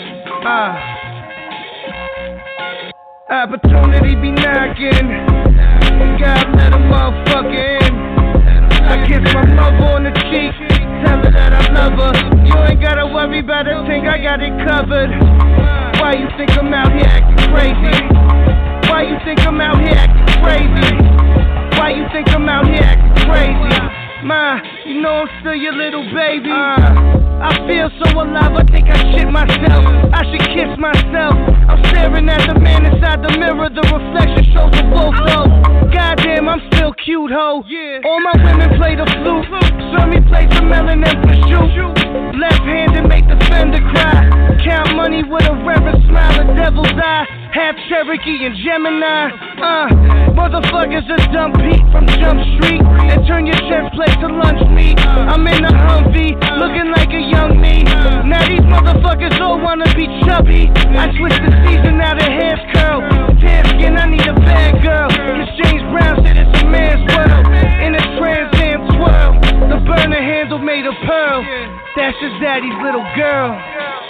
Opportunity be knocking. God let a motherfucker in. I kiss my mother on the cheek. Tell her that I love her. You ain't gotta worry about a thing, I got it covered. Why you think I'm out here acting crazy? Why you think I'm out here acting crazy? Why you think I'm out here acting crazy? Ma, you know I'm still your little baby. I feel so alive, I think I shit myself. I should kiss myself. I'm staring at the man inside the mirror. The reflection shows a wolf though. Goddamn, I'm still cute, ho. All my women play the flute. Serve me plates of melon and prosciutto. Left-handed make the fender cry. Count money with a reverent smile, a devil's eye. Half Cherokee and Gemini. Motherfuckers just dump Pete from Jump Street and turn your chest plate to lunch meat. I'm in a Humvee, looking like a young me. Now these motherfuckers all wanna be chubby. I switched the season, now the hair's curl. Tan skin, I need a bad girl. Cause James Brown said it's a man's world. In a Trans Am twirl, the burner handle made of pearl. That's just daddy's little girl.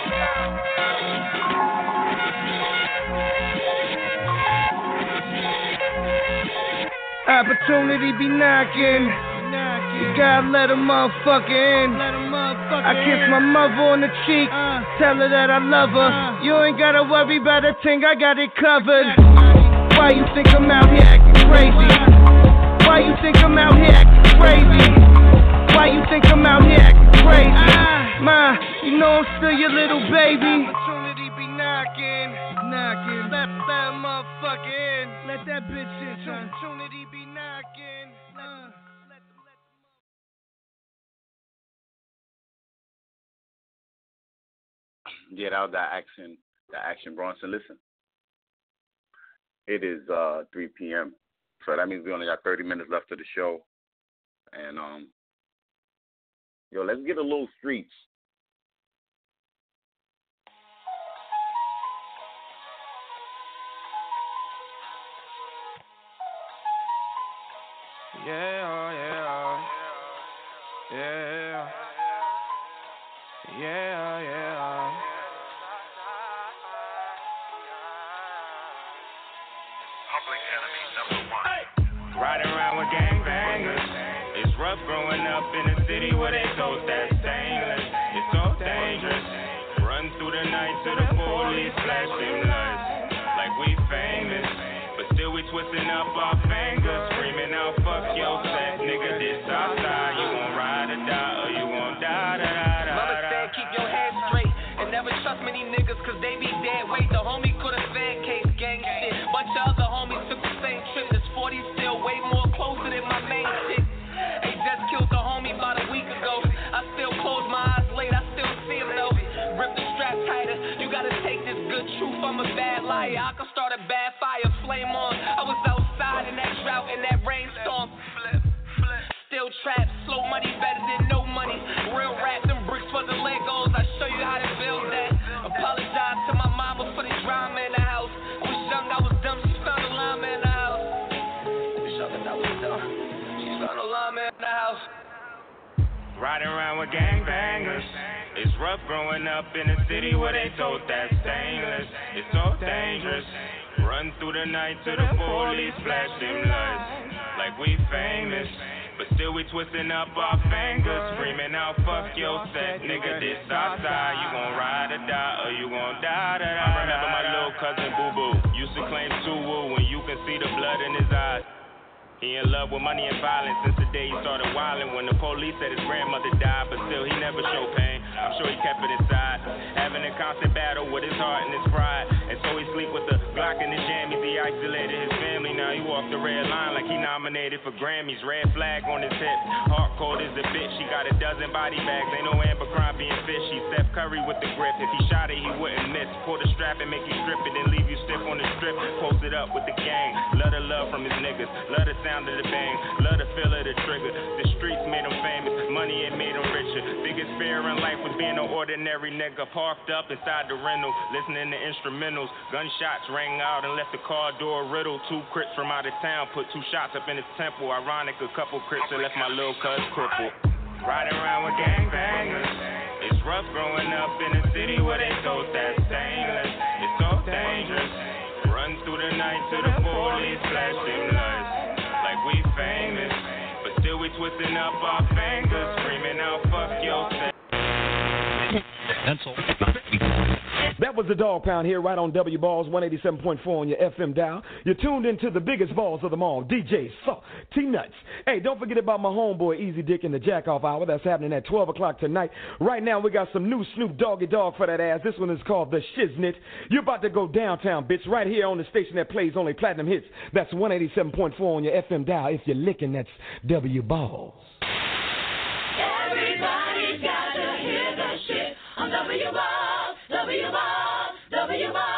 Opportunity be knocking. You gotta let a motherfucker in. I kiss my mother on the cheek. Tell her that I love her. You ain't gotta worry about a thing, I got it covered. Why you think I'm out here acting crazy? Why you think I'm out here acting crazy? Why you think I'm out here acting crazy? Ma, you know I'm still your little baby. Opportunity be knocking. Let that motherfucker in. Let that bitch in, son. Opportunity be knocking. Yeah, that was that action Bronson. Listen, it is 3 p.m. So that means we only got 30 minutes left of the show. And Yo, let's get a little streets. Yeah, yeah, yeah, yeah, yeah. Public Enemy #1. Riding around with gangbangers. It's rough growing up in a city where they told that stainless. It's so dangerous. Run through the night to the police, flash them lights like we famous. But still we twisting up our fingers, screaming out, fuck your set, nigga, this outside. You gon' ride or die, or you gon' die, da da da. Mama said keep your head straight and never trust many niggas cause they be dead weight. The homie could've fed case gang shit. Bunch of other homies took the same trip. This 40 still way more closer than my main chick. They just killed the homie about a week ago. I still close my eyes late, I still see him though. Rip the strap tighter, you gotta take this good truth, I'm a bad liar. I can start a bad fire, flame on. I was outside in that drought, in that rainstorm. Still trapped, slow money better than no money. Real rap, them bricks for the Legos, I show you how to build that. Apologize to my mama for the drama in the house. I was young, I was dumb, she found a llama in the house. I was young and I was dumb, she found a llama in the house. Riding around with gangbangers. It's rough growing up in a city where they told that stainless. It's so dangerous. Run through the night to the police, flash them lights like we famous. But still we twisting up our fingers, screaming out, fuck your set, nigga, this outside. You gon' ride or die, or you gon' die, da da. I remember my little cousin Boo Boo used to claim Suwu when you can see the blood in his eyes. He in love with money and violence since the day he started wildin'. When the police said his grandmother died, but still he never showed pain. I'm sure he kept it inside, having a constant battle with his heart and his pride. And so he sleep with the Glock in his jammies. He isolated his family. Now he walked the red line like he nominated for Grammys. Red flag on his hip, heart cold as a bitch. He got a dozen body bags, ain't no Abercrombie and Fishy. Steph Curry with the grip. If he shot it, he wouldn't miss. Pull the strap and make you strip it, then leave you stiff on the strip. Posted up with the gang. Love the love from his niggas. Love the sound of the bang, love the feel of the trigger. The streets made him famous, money it made him richer. Biggest fear in life was being an ordinary nigga. Parked up inside the rental, listening to instrumentals. Gunshots rang out and left the car door riddled. 2 Crips from out of town put 2 shots up in his temple. Ironic, a couple Crips that left my little cuz crippled. Riding around with gangbangers. It's rough growing up in a city where they told that stainless. It's so dangerous. Run through the night to the police, flash them lights like we famous. But still we twisting up our fingers, screaming out, fuck your set. That was the Dog Pound here right on W Balls 187.4 on your FM dial. You're tuned into the biggest balls of them all, DJ Saw T-Nuts. Hey, don't forget about my homeboy Easy Dick in the Jack Off Hour. That's happening at 12 o'clock tonight. Right now we got some new Snoop Doggy Dogg for that ass. This one is called The Shiznit. You're about to go downtown, bitch, right here on the station that plays only platinum hits. That's 187.4 on your FM dial. If you're licking, that's W Balls. Everybody's got to hear the shit on W Balls, W Balls, W Balls.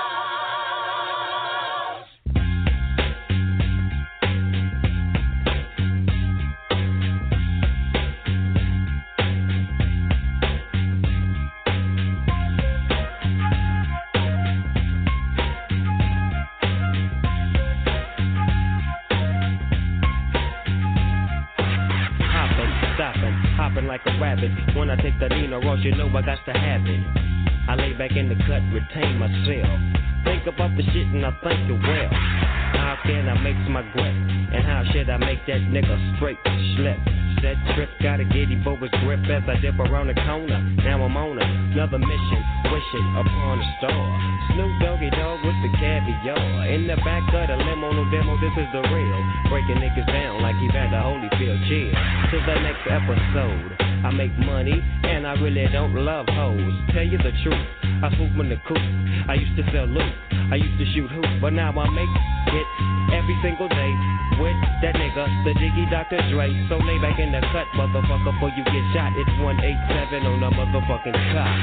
Hopping like a rabbit. When I take the Nino Ross, you know I got to have it. I lay back in the cut, retain myself. Think about the shit and I think it well. How can I make my grip? And how should I make that nigga straight slip? That trip gotta get him over grip as I dip around the corner. Now I'm on another mission, wishing upon a star. Snoop Doggy Dogg with the caviar. In the back of the limo, no demo, this is the real. Breaking niggas down like he had the Holyfield. Cheers to the next episode. I make money and I really don't love hoes. Tell you the truth, I swoop in the coop. I used to sell loot, I used to shoot hoop, but now I make it every single day with that nigga, the Jiggy Dr. Dre. So lay back in the cut, motherfucker, before you get shot. It's 187 on the motherfucking cop.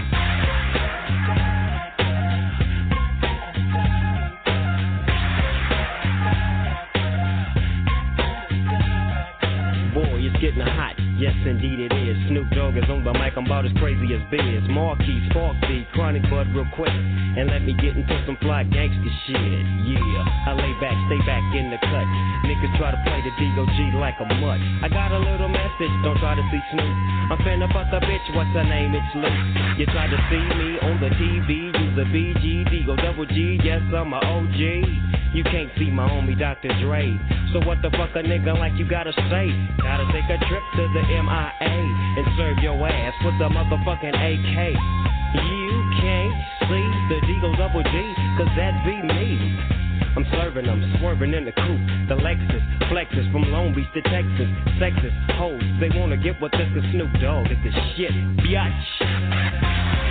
Boy, it's getting hot. Yes, indeed it is. Snoop Dogg is on the mic, I'm about as crazy as Biz. Marquis, Spark B, Chronic Bud real quick. And let me get into some fly gangster shit. Yeah, I lay back, stay back in the cut. Niggas try to play the D.O.G. like a mutt. I got a little message, don't try to see Snoop. I'm finna fuck a bitch, what's her name? It's Luke. You try to see me on the TV, use a BG, D-O-double-G, yes, I'm a OG. You can't see my homie Dr. Dre. So what the fuck a nigga like you gotta say? Gotta take a trip to the MIA and serve your ass with the motherfucking AK. You can't see the D-O-double-G, cause that be me. I'm serving them, swerving in the coupe. The Lexus, flexes from Long Beach to Texas. Sexist hoes, they wanna get with this, cause Snoop Dogg is the shit, biatch.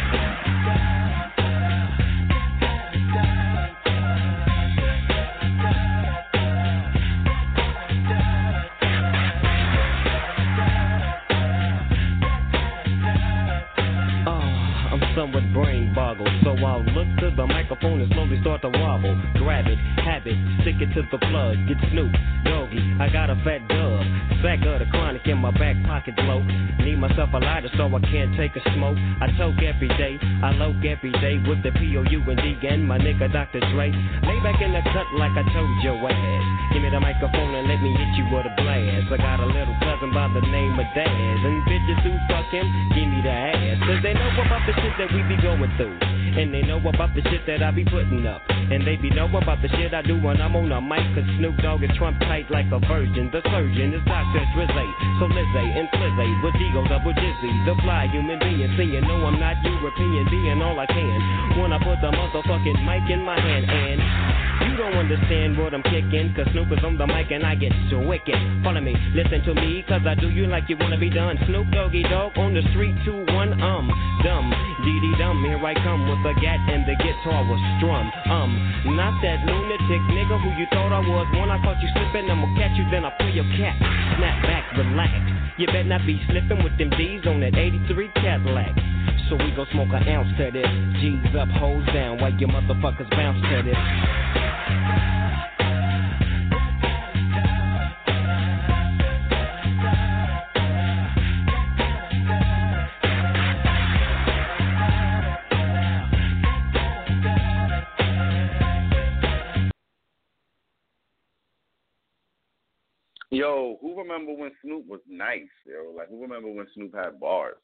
Somewhat brain boggle, so I'll look to the microphone and slowly start to wobble. Grab it, have it, stick it to the plug. Get Snoop Doggy, I got a fat dub. Sack of the chronic in my back pocket bloke. Need myself a lighter so I can't take a smoke. I toke every day, I loke every day with the P-O-U-N-D and my nigga Dr. Dre. Lay back in the cut like I told your ass. Give me the microphone and let me hit you with a blast. I got a little cousin by the name of Daz, and bitches who fuck him, give me the ass. Cause they know about the shit that we be going through, and they know about the shit that I be putting up, and they be know about the shit I do when I'm on the mic. Cause Snoop Dogg is Trump tight like a virgin. The surgeon is Dr. Drizzy, so Lizzy and Flizzy with D-O-double-Jizzy, the fly human being. See, you know I'm not European, being all I can when I put the motherfucking mic in my hand. And you don't understand what I'm kicking, cause Snoop is on the mic and I get so wicked. Follow me, listen to me, cause I do you like you wanna be done. Snoop Doggy Dogg on the street, 2-1, dumb, dee-dee-dum. Here I come with a gat and the guitar was strum. Not that lunatic nigga who you thought I was. When I caught you slipping, I'ma catch you, then I'll pull your cat. Snap back, relax. You better not be slipping with them D's on that 83 Cadillac. So we gon' smoke an ounce to this. G's up, hoes down, while you motherfuckers bounce to this. Yo, who remember when Snoop was nice, yo? Like, who remember when Snoop had bars?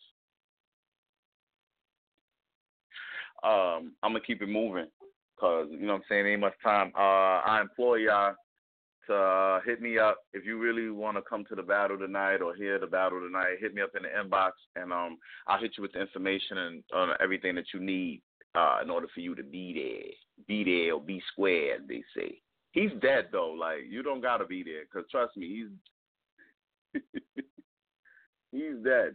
I'm going to keep it moving because, you know what I'm saying, ain't much time. I implore y'all to hit me up if you really want to come to the battle tonight or hear the battle tonight. Hit me up in the inbox, and I'll hit you with the information and everything that you need in order for you to be there. Be there or be square, as they say. He's dead, though. Like, you don't got to be there because, trust me, he's dead.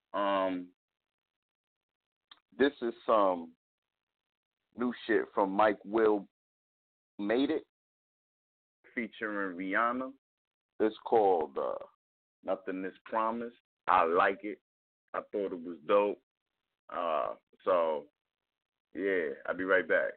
This is some new shit from Mike Will Made It featuring Rihanna. It's called Nothing Is Promised. I like it. I thought it was dope. So, yeah, I'll be right back.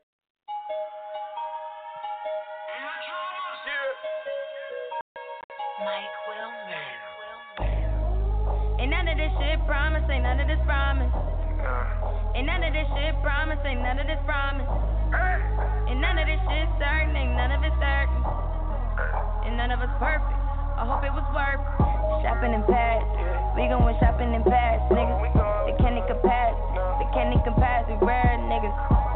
Mike Will Made It. Ain't none of this shit promise, ain't none of this promise. Ain't none of this shit promise, ain't none of this promise. Ain't none of this shit certain, ain't none of it certain. And none of us perfect, I hope it was worth it. Shopping in Paris, we gon' win shopping in Paris, niggas. They can't compass, they can't compass. We rare niggas.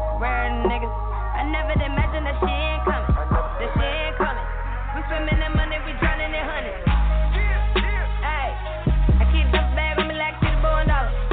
I never imagined that shit ain't coming, that shit ain't coming. We swimming in money, we drowning in honey. Hey, I keep the bag on me like $6 billion.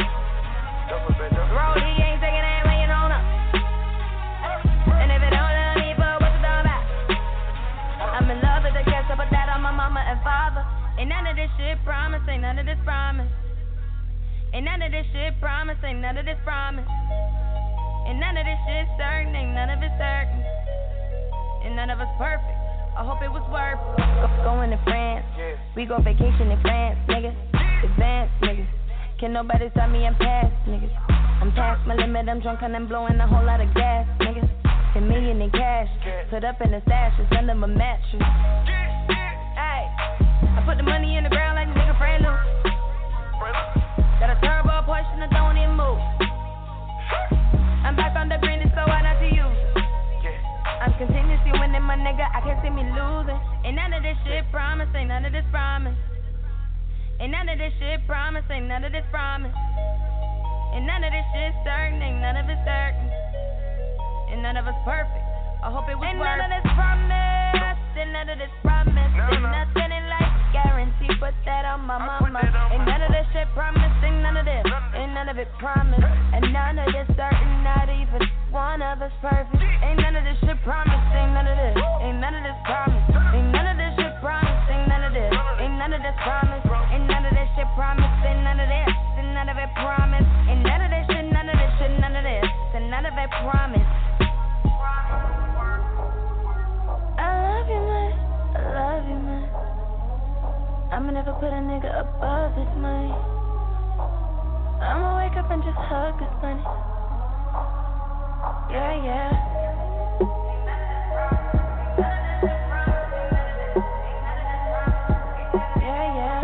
Rollie ain't taking that when you don't know. And if it don't let me for what you talking about? I'm in love with the cash, I put that on my mama and father. Ain't none of this shit promise, ain't none of this promise. Ain't none of this shit promise, ain't none of this promise. Ain't none of this shit certain, ain't none of it certain. And none of us perfect, I hope it was worth it. Going to France, we go vacation in France, niggas. Advance, niggas. Can nobody stop me, I'm past, niggas. I'm past my limit, I'm drunk and I'm blowing a whole lot of gas, niggas. 10 million in cash, put up in the stash, it's under my mattress. Ay, I put the money in the ground like a nigga brand new. Got a turbo portion that don't even move. I'm back on the green, it's so hard not to use it. I'm continuously winning, my nigga, I can't see me losing. Ain't none of this shit promise, ain't none of this promise. Ain't none of this shit promise, ain't none of this promise. Ain't none of this shit certain, ain't none of it certain. Ain't none of us perfect, I hope it was worth it. Ain't none of this promise, ain't none of this promise. Ain't nothing in life guaranteed, put that on my mama. Ain't none of this shit promise, ain't none of this. Ain't none of it promise, and none of this certain, not even one of us perfect. Ain't none of this shit promise, ain't none of this. Ain't none of this promise, ain't none of this shit promise, ain't none of this. Ain't none of this promise, ain't none of this shit promise, ain't none of this. Ain't none of it promise, ain't none of this shit, none of this shit, none of this. And none of it promise. I love you, man. I love you, man. I'ma never put a nigga above this money. I'ma wake up and just hug this money. Yeah, yeah. Yeah, yeah.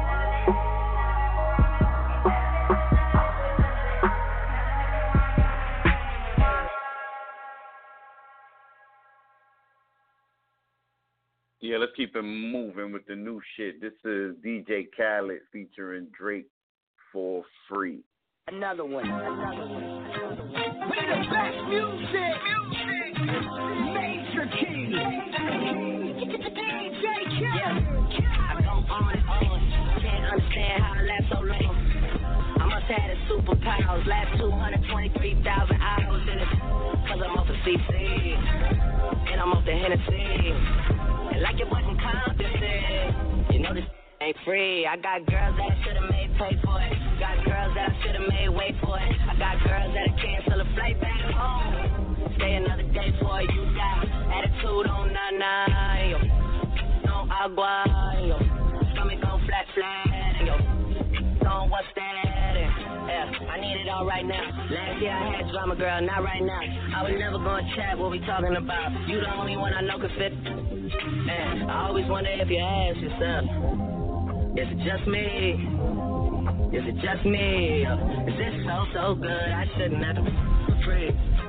Yeah, let's keep it moving with the new shit. This is DJ Khaled featuring Drake for free. Another one. We the best music. Major Key. DJ Khaled. I go on and on. Can't understand how I last so long. I must have had a superpowers. Last 223,000 hours in it. Cause I'm off the CC. And I'm off the Hennessy. And like it wasn't Compton. You know this ain't free. I got girls that I should've made pay for it. Got girls that I should've made wait for it. I got girls that I cancel a flight back home. Stay another day for it. You got attitude on nana, yo. On agua, yo. Stomach on flat, yo. On what's that? Yeah, I need it all right now. Last year I had drama, girl, not right now. I was never gonna chat what we talking about. You the only one I know could fit. And I always wonder if you ask yourself, is it just me? Is it just me? Is this so good? I shouldn't have to be free.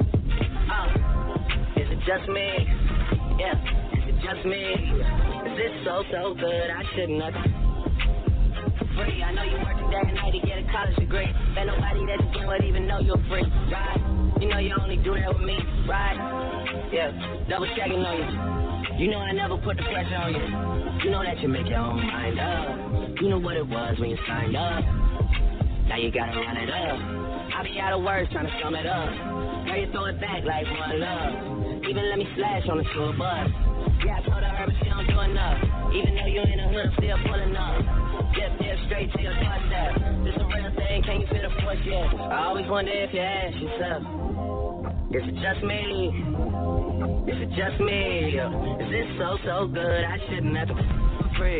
Is it just me? Yeah, is it just me? Is this so good? I shouldn't have to be free. I know you working day and night to get a college degree. Bet nobody that you get would even know you're free, right? You know you only do that with me, right? Yeah, double checking on you. You know I never put the pressure on you. You know that you make your own mind up. You know what it was when you signed up. Now you gotta run it up. I be out of words trying to sum it up. Now you throw it back like one love. Even let me slash on the tour bus. Yeah, I told her but she don't do enough. Even though you in the hood, I'm still pulling up. Dip straight to your doorstep. This a real thing, can you feel the force yet? I always wonder if you ask yourself, is it just me? Is it just me? Is this so good? I shouldn't have to be free.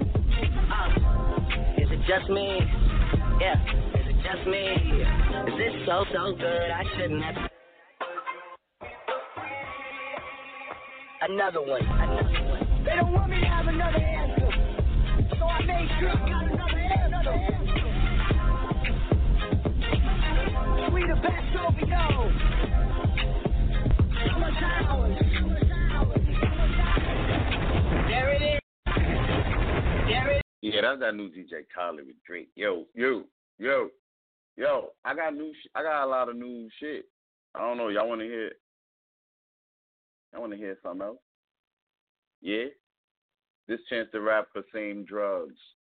Is it just me? Yeah. Is it just me? Is this so good? I shouldn't have to. Another one. They don't want me to have another answer, so I made sure I got another answer. We the best over yo. There it is. Yeah, that's that new DJ Khaled with Drake. Yo. I got a lot of new shit. I don't know. Y'all want to hear it? I want to hear something else. Yeah? This Chance the Rapper, Same Drugs.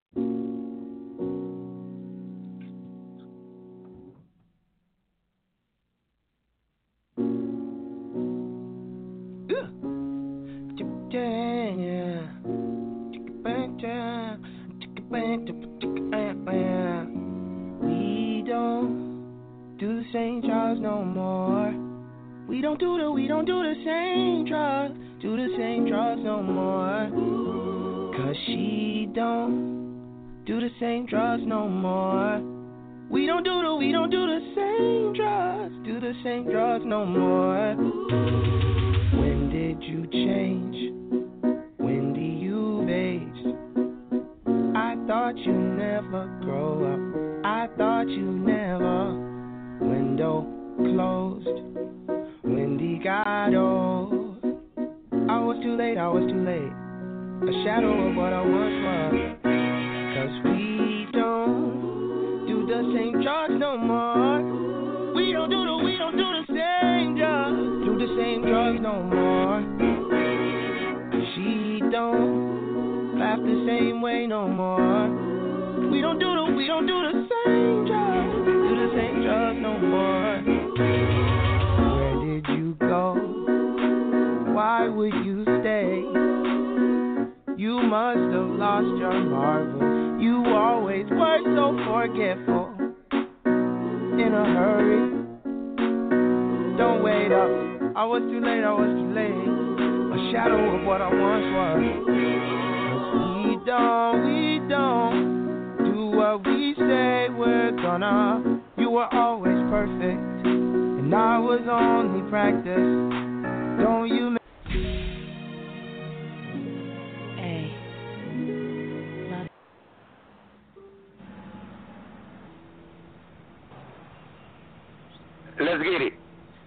We don't do the same drugs no more. We don't do the same drugs no more. Cause she don't do the same drugs no more. We don't do the same drugs no more. When did you change? When do you age? I thought you never grow up. I thought you never. Window closed, windy got old. I was too late, a shadow of what I once was. 'Cause we don't do the same drugs no more. We don't do the same drugs, no more. She don't laugh the same way no more. We don't do the same drugs no more. Where did you go? Why would you stay? You must have lost your marvel. You always were so forgetful. In a hurry, don't wait up. I was too late. A shadow of what I once was. 'Cause we don't do what we say we're gonna. You were always perfect, and I was only practice. Don't you? Hey, love. Let's get it.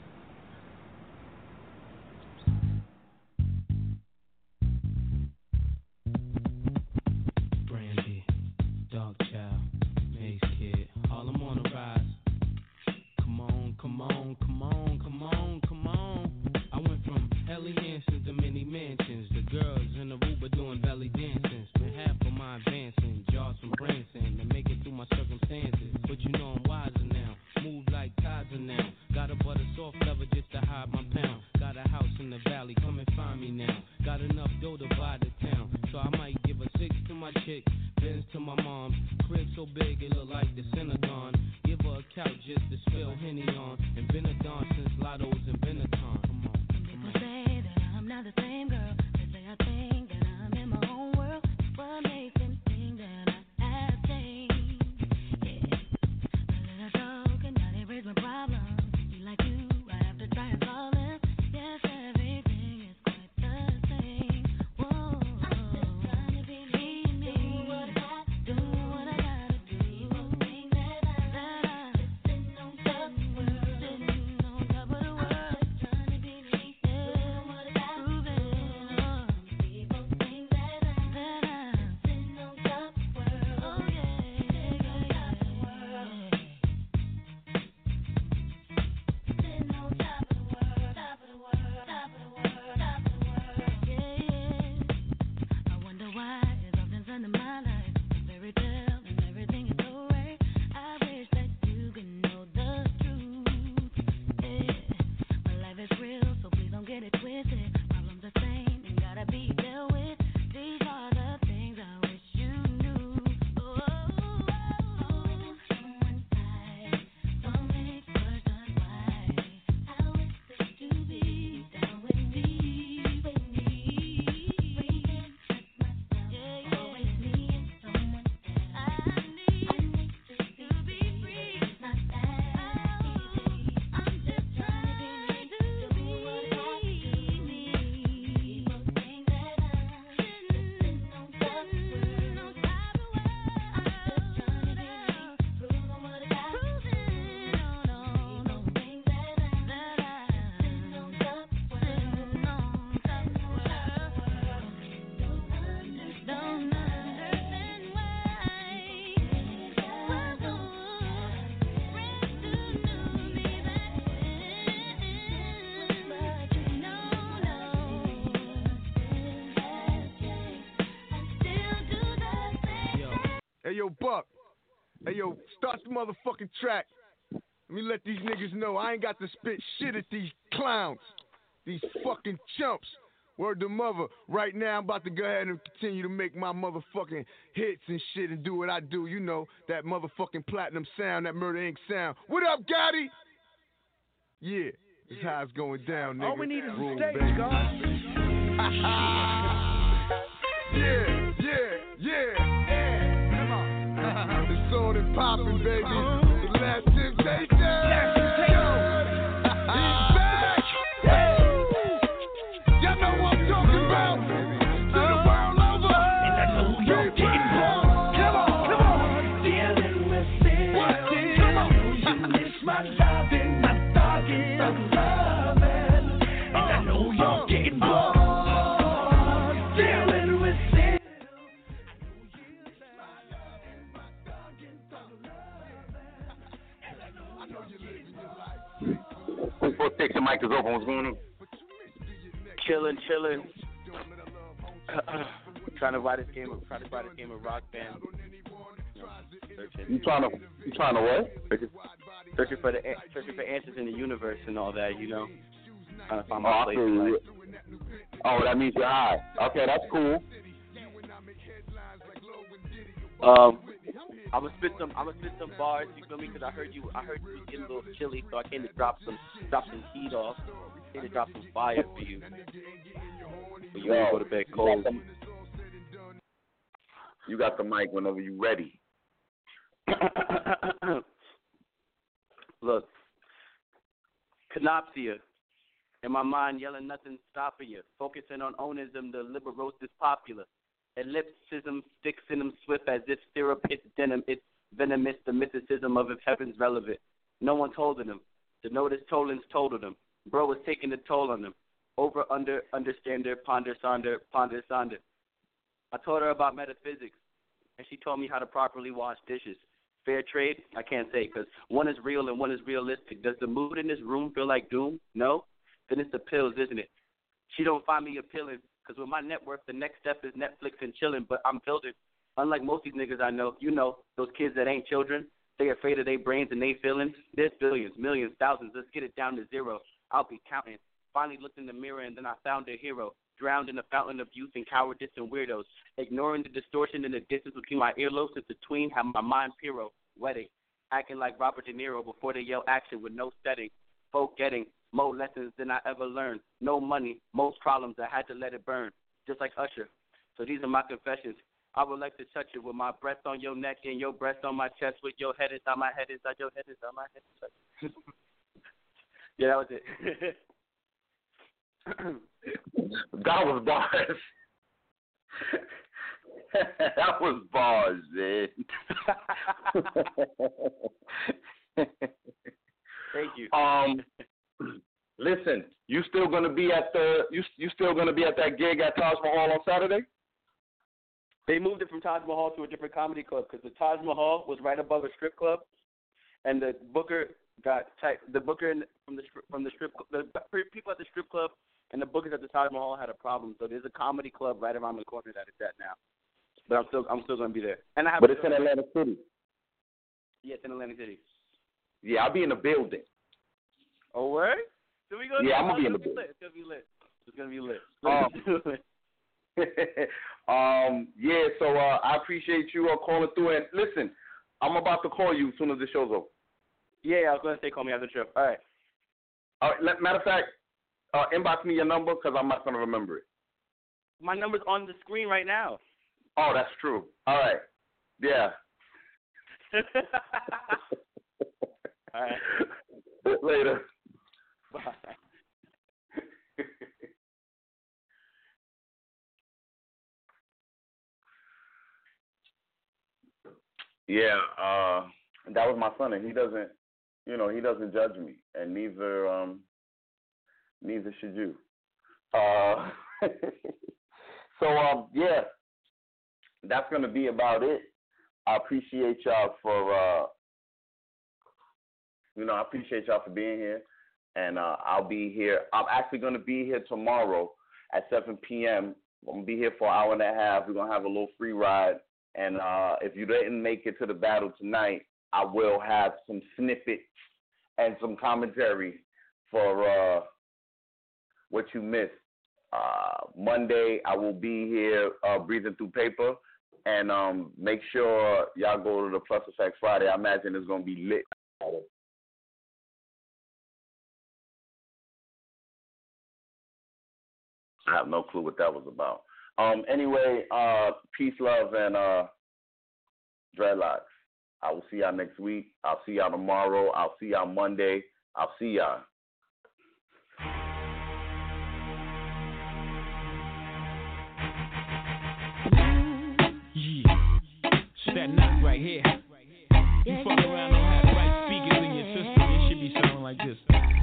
Brandy, Dark Child, Mace Kid, Harlem on the rise. Come on, come on, come on, come on, come on. I went from Ellie Hansons to many mansions. The girls in the Uber doing belly dancing. Spent half of my advancing, jars from Branson to make it through my circumstances. But you know I'm wiser now, move like Kaiser now. Got a butter soft leather just to hide my pound. Got a house in the valley, come and find me now. Got enough dough to buy the town, so I might give a 6 to my chick, Benz to my mom. Crib so big it look like the Synagogue. Give her a couch just to spill Henny on. And been a dawn since Lotto's and Benetton. Come on. People say that I'm not the same girl. They say I think that I'm in my own world. What makes them think that I have changed? Yeah, a little joke and now they raise my problems. Be like you, I have to try and solve them. Yes, everything is quite the same. Whoa, I'm just trying to be me. Do what I gotta do. Think that I'm sitting on top of the world. Trying to be me. Yeah, what I gotta prove it. People think that I'm sitting on top of the world. Oh yeah, sitting on top of the world. Sitting on top of the world, top of the world, top of the world, top of the world. Yeah. I wonder why it's often done in my life. Fairy tale and everything is so right. I wish that you could know the truth. Yeah. My life is real, so please don't get it twisted. Problems the same and gotta be dealt with. These are the things I wish you knew. Oh, someone died. So many questions why. How is it to be down with me? Always need someone else. I need to be free. It's not that easy. I'm just trying to be what I gotta do. People think that I'm sitting on top of the world. I'm just trying to be proving what I gotta do. People think that I'm sitting on top of the world. Don't understand why. Was a friend who knew me back then, but no, I still do the same. Hey, yo, Buck. Hey, yo, start the motherfucking track. Let me let these niggas know I ain't got to spit shit at these clowns. These fucking chumps. Word to mother. Right now, I'm about to go ahead and continue to make my motherfucking hits and shit and do what I do. You know, that motherfucking platinum sound, that Murder Inc. sound. What up, Gotti? Yeah, this how it's going down, nigga. All we need is a Roll, stage, baby. God. Yeah. Come on. It's on and popping, baby. The Last Temptation. He's back. Y'all know what I'm talking about. To the world over. And I know you're getting wrong. Come on. Dealing with it. my loving, my thugging, I'm loving. And I know you're getting bored. Dealing with sin. Before your mic is open, what's going on? Chilling. Trying to buy this game of Rock Band. You trying to what? Searching for answers in the universe and all that, you know. Trying to find my place in life. Oh, that means you're high. Okay, that's cool. I'm gonna spit some bars. You feel me? Because I heard you getting a little chilly, so I came to drop some heat off. Came to drop some fire for you. But you ain't go to bed cold. You got the mic whenever you ready. Look, canopsia. In my mind, yelling nothing stopping you. Focusing on onism, the liberals is popular. Ellipticism sticks in them swift as if syrup hits denim. It's venomous, the mysticism of if heaven's relevant. No one's holding them. The notice tolling's totaled them. Bro is taking the toll on them. Over, under, understander, ponder, sonder. I told her about metaphysics, and she told me how to properly wash dishes. Fair trade? I can't say, because one is real and one is realistic. Does the mood in this room feel like doom? No? Then it's the pills, isn't it? She don't find me appealing, because with my net worth, the next step is Netflix and chilling, but I'm building. Unlike most of these niggas I know, you know, those kids that ain't children, they afraid of their brains and they feelings. There's billions, millions, thousands. Let's get it down to zero. I'll be counting. Finally looked in the mirror and then I found a hero. Drowned in a fountain of youth and cowardice and weirdos. Ignoring the distortion and the distance between my earlobes and between have my mind piro. Wedding. Acting like Robert De Niro before they yell action with no setting. Folk getting more lessons than I ever learned. No money, most problems, I had to let it burn. Just like Usher. So these are my confessions. I would like to touch it with my breath on your neck and your breast on my chest with your head inside my head, inside your head, inside my head. Yeah, that was it. That was bars. That was bars, man. Thank you. Listen, you still gonna be at that gig at Taj Mahal on Saturday? They moved it from Taj Mahal to a different comedy club because the Taj Mahal was right above a strip club, and the booker got tight. The booker from the strip, the people at the strip club and the bookers at the Taj Mahal had a problem. So there's a comedy club right around the corner that it's at now. But I'm still gonna be there. And but it's in Atlantic City. Yeah, it's in Atlantic City. Yeah, I'll be in the building. Oh, where? So we yeah, I'm gonna be in the building. It's gonna be lit. It's gonna be lit. Yeah, so I appreciate you calling through. And listen, I'm about to call you as soon as the show's over. Yeah, I was going to say call me after the show. All right. Matter of fact, inbox me your number because I'm not going to remember it. My number's on the screen right now. Oh, that's true. All right. Yeah. All right. Later. Bye. Yeah, that was my son, and he doesn't judge me, and neither should you. So yeah, that's gonna be about it. I appreciate y'all for being here, and I'll be here. I'm actually gonna be here tomorrow at 7 p.m. I'm gonna be here for an hour and a half. We're gonna have a little free ride. And if you didn't make it to the battle tonight, I will have some snippets and some commentary for what you missed. Monday, I will be here breathing through paper. And make sure y'all go to the Plus Effects Friday. I imagine it's going to be lit. I have no clue what that was about. Anyway, peace, love, and dreadlocks. I will see y'all next week. I'll see y'all tomorrow. I'll see y'all Monday. I'll see y'all. Yeah, it's that knock right here. You fuck around, don't have the right speakers in your system. like this.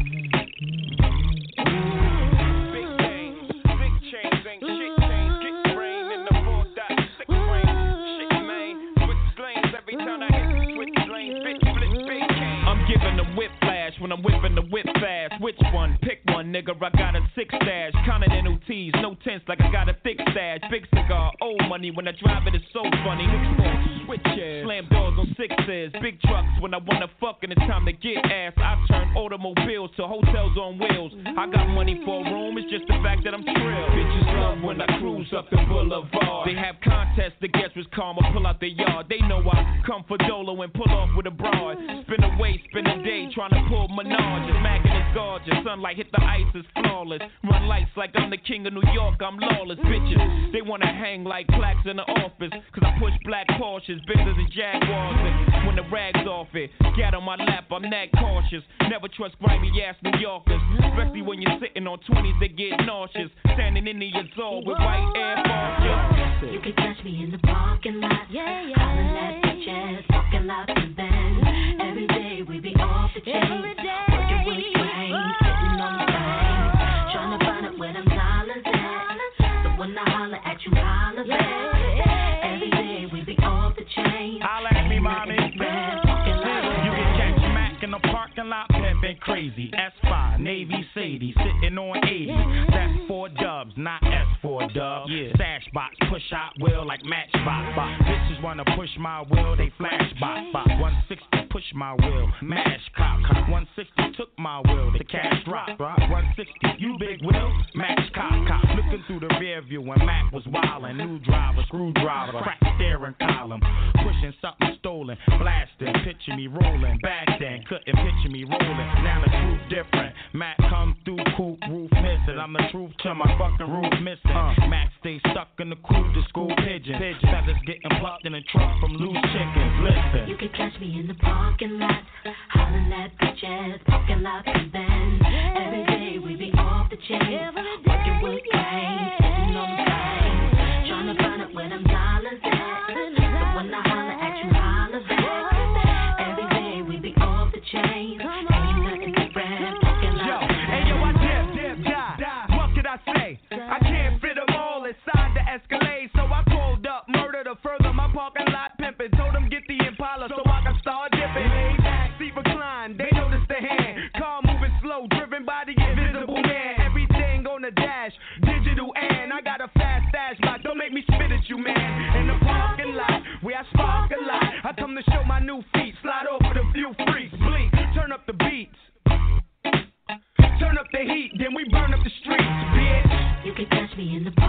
Whiplash when I'm whipping the whip fast. Which one? Pick one, nigga. I got a 6 stash. Continental tees, no tents like I got a thick stash. Big cigar, old money. When I drive it, it's so funny. Switches, slam doors on 6s. Big trucks when I wanna fuck and it's time to get ass. I turn automobiles to hotels on wheels. I got money for a room, it's just the fact that I'm trill. Bitches love when I cruise up the boulevard. They have contests to guess which karma pull out the yard. They know I come for Dolo and pull off with a broad. Spin away, spin a day, trying to pull Menage. Mackin' is gorgeous, sunlight hit the ice is flawless. Run lights like I'm the king of New York, I'm lawless. Bitches, they wanna hang like plaques in the office. Cause I push black Porsches, bigger than Jaguars. And when the rag's off it, get on my lap, I'm that cautious. Never trust grimy ass New Yorkers. Especially when you're sitting on 20s, they get nauseous. Standing in the Azor with white Air Force. You can catch me in the parking lot. Hollering at bitches, talking loud and then every day we be off the chain. Working with brains, sitting on the brains. Trying to find out where them dollars at. So when I holler at you, holler back. Every day we be off the chain. Holler at me, mommy. You can catch Mac in the parking lot, pimpin' crazy. S5, Navy Sadie, sitting on 80. That's 4 dubs, not S4 dub. Yeah. Sash box, push out wheel like Matchbox. Bitches wanna push my wheel, they flash box. 160, push my wheel, mash cop. 160 took my wheel, the cash drop. 160, you big wheel, match cop. Looking through the rear view when Mac was wildin'. New driver, screwdriver, crack steering column. Pushing something stolen, blasting. Picture me rolling, back then couldn't picture me rolling. Now the truth different. Mac come through, coupe roof missing. I'm the truth till my fucking roof missing. Mac stay stuck in the coupe, the school pigeon. Feathers getting plucked in the trunk from loose chickens. Listen. You can catch me in the parking lot, hollering at bitches, parking lot and then every day we be off the chain, working with gangs, sitting on the train, trying to find out where them dollars at. So when I holler at you, holler back. Every day we be off the chain, ain't nothing different, parking lot. Yo, I dip, die. What could I say? I can't fit them all inside the Escalade, so I pulled up, murder to further my parking lot pimpin'. Told them get the Impala so I can start dipping. Laid back, seat recline, they notice the hand. Car moving slow, driven by the invisible man. Everything on the dash, digital and I got a fast stash box. Don't make me spit at you, man. In the parking lot, where I spark a lot. I come to show my new feet, slide over the few freaks. Blink, turn up the beats. Turn up the heat, then we burn up the streets, bitch. You can catch me in the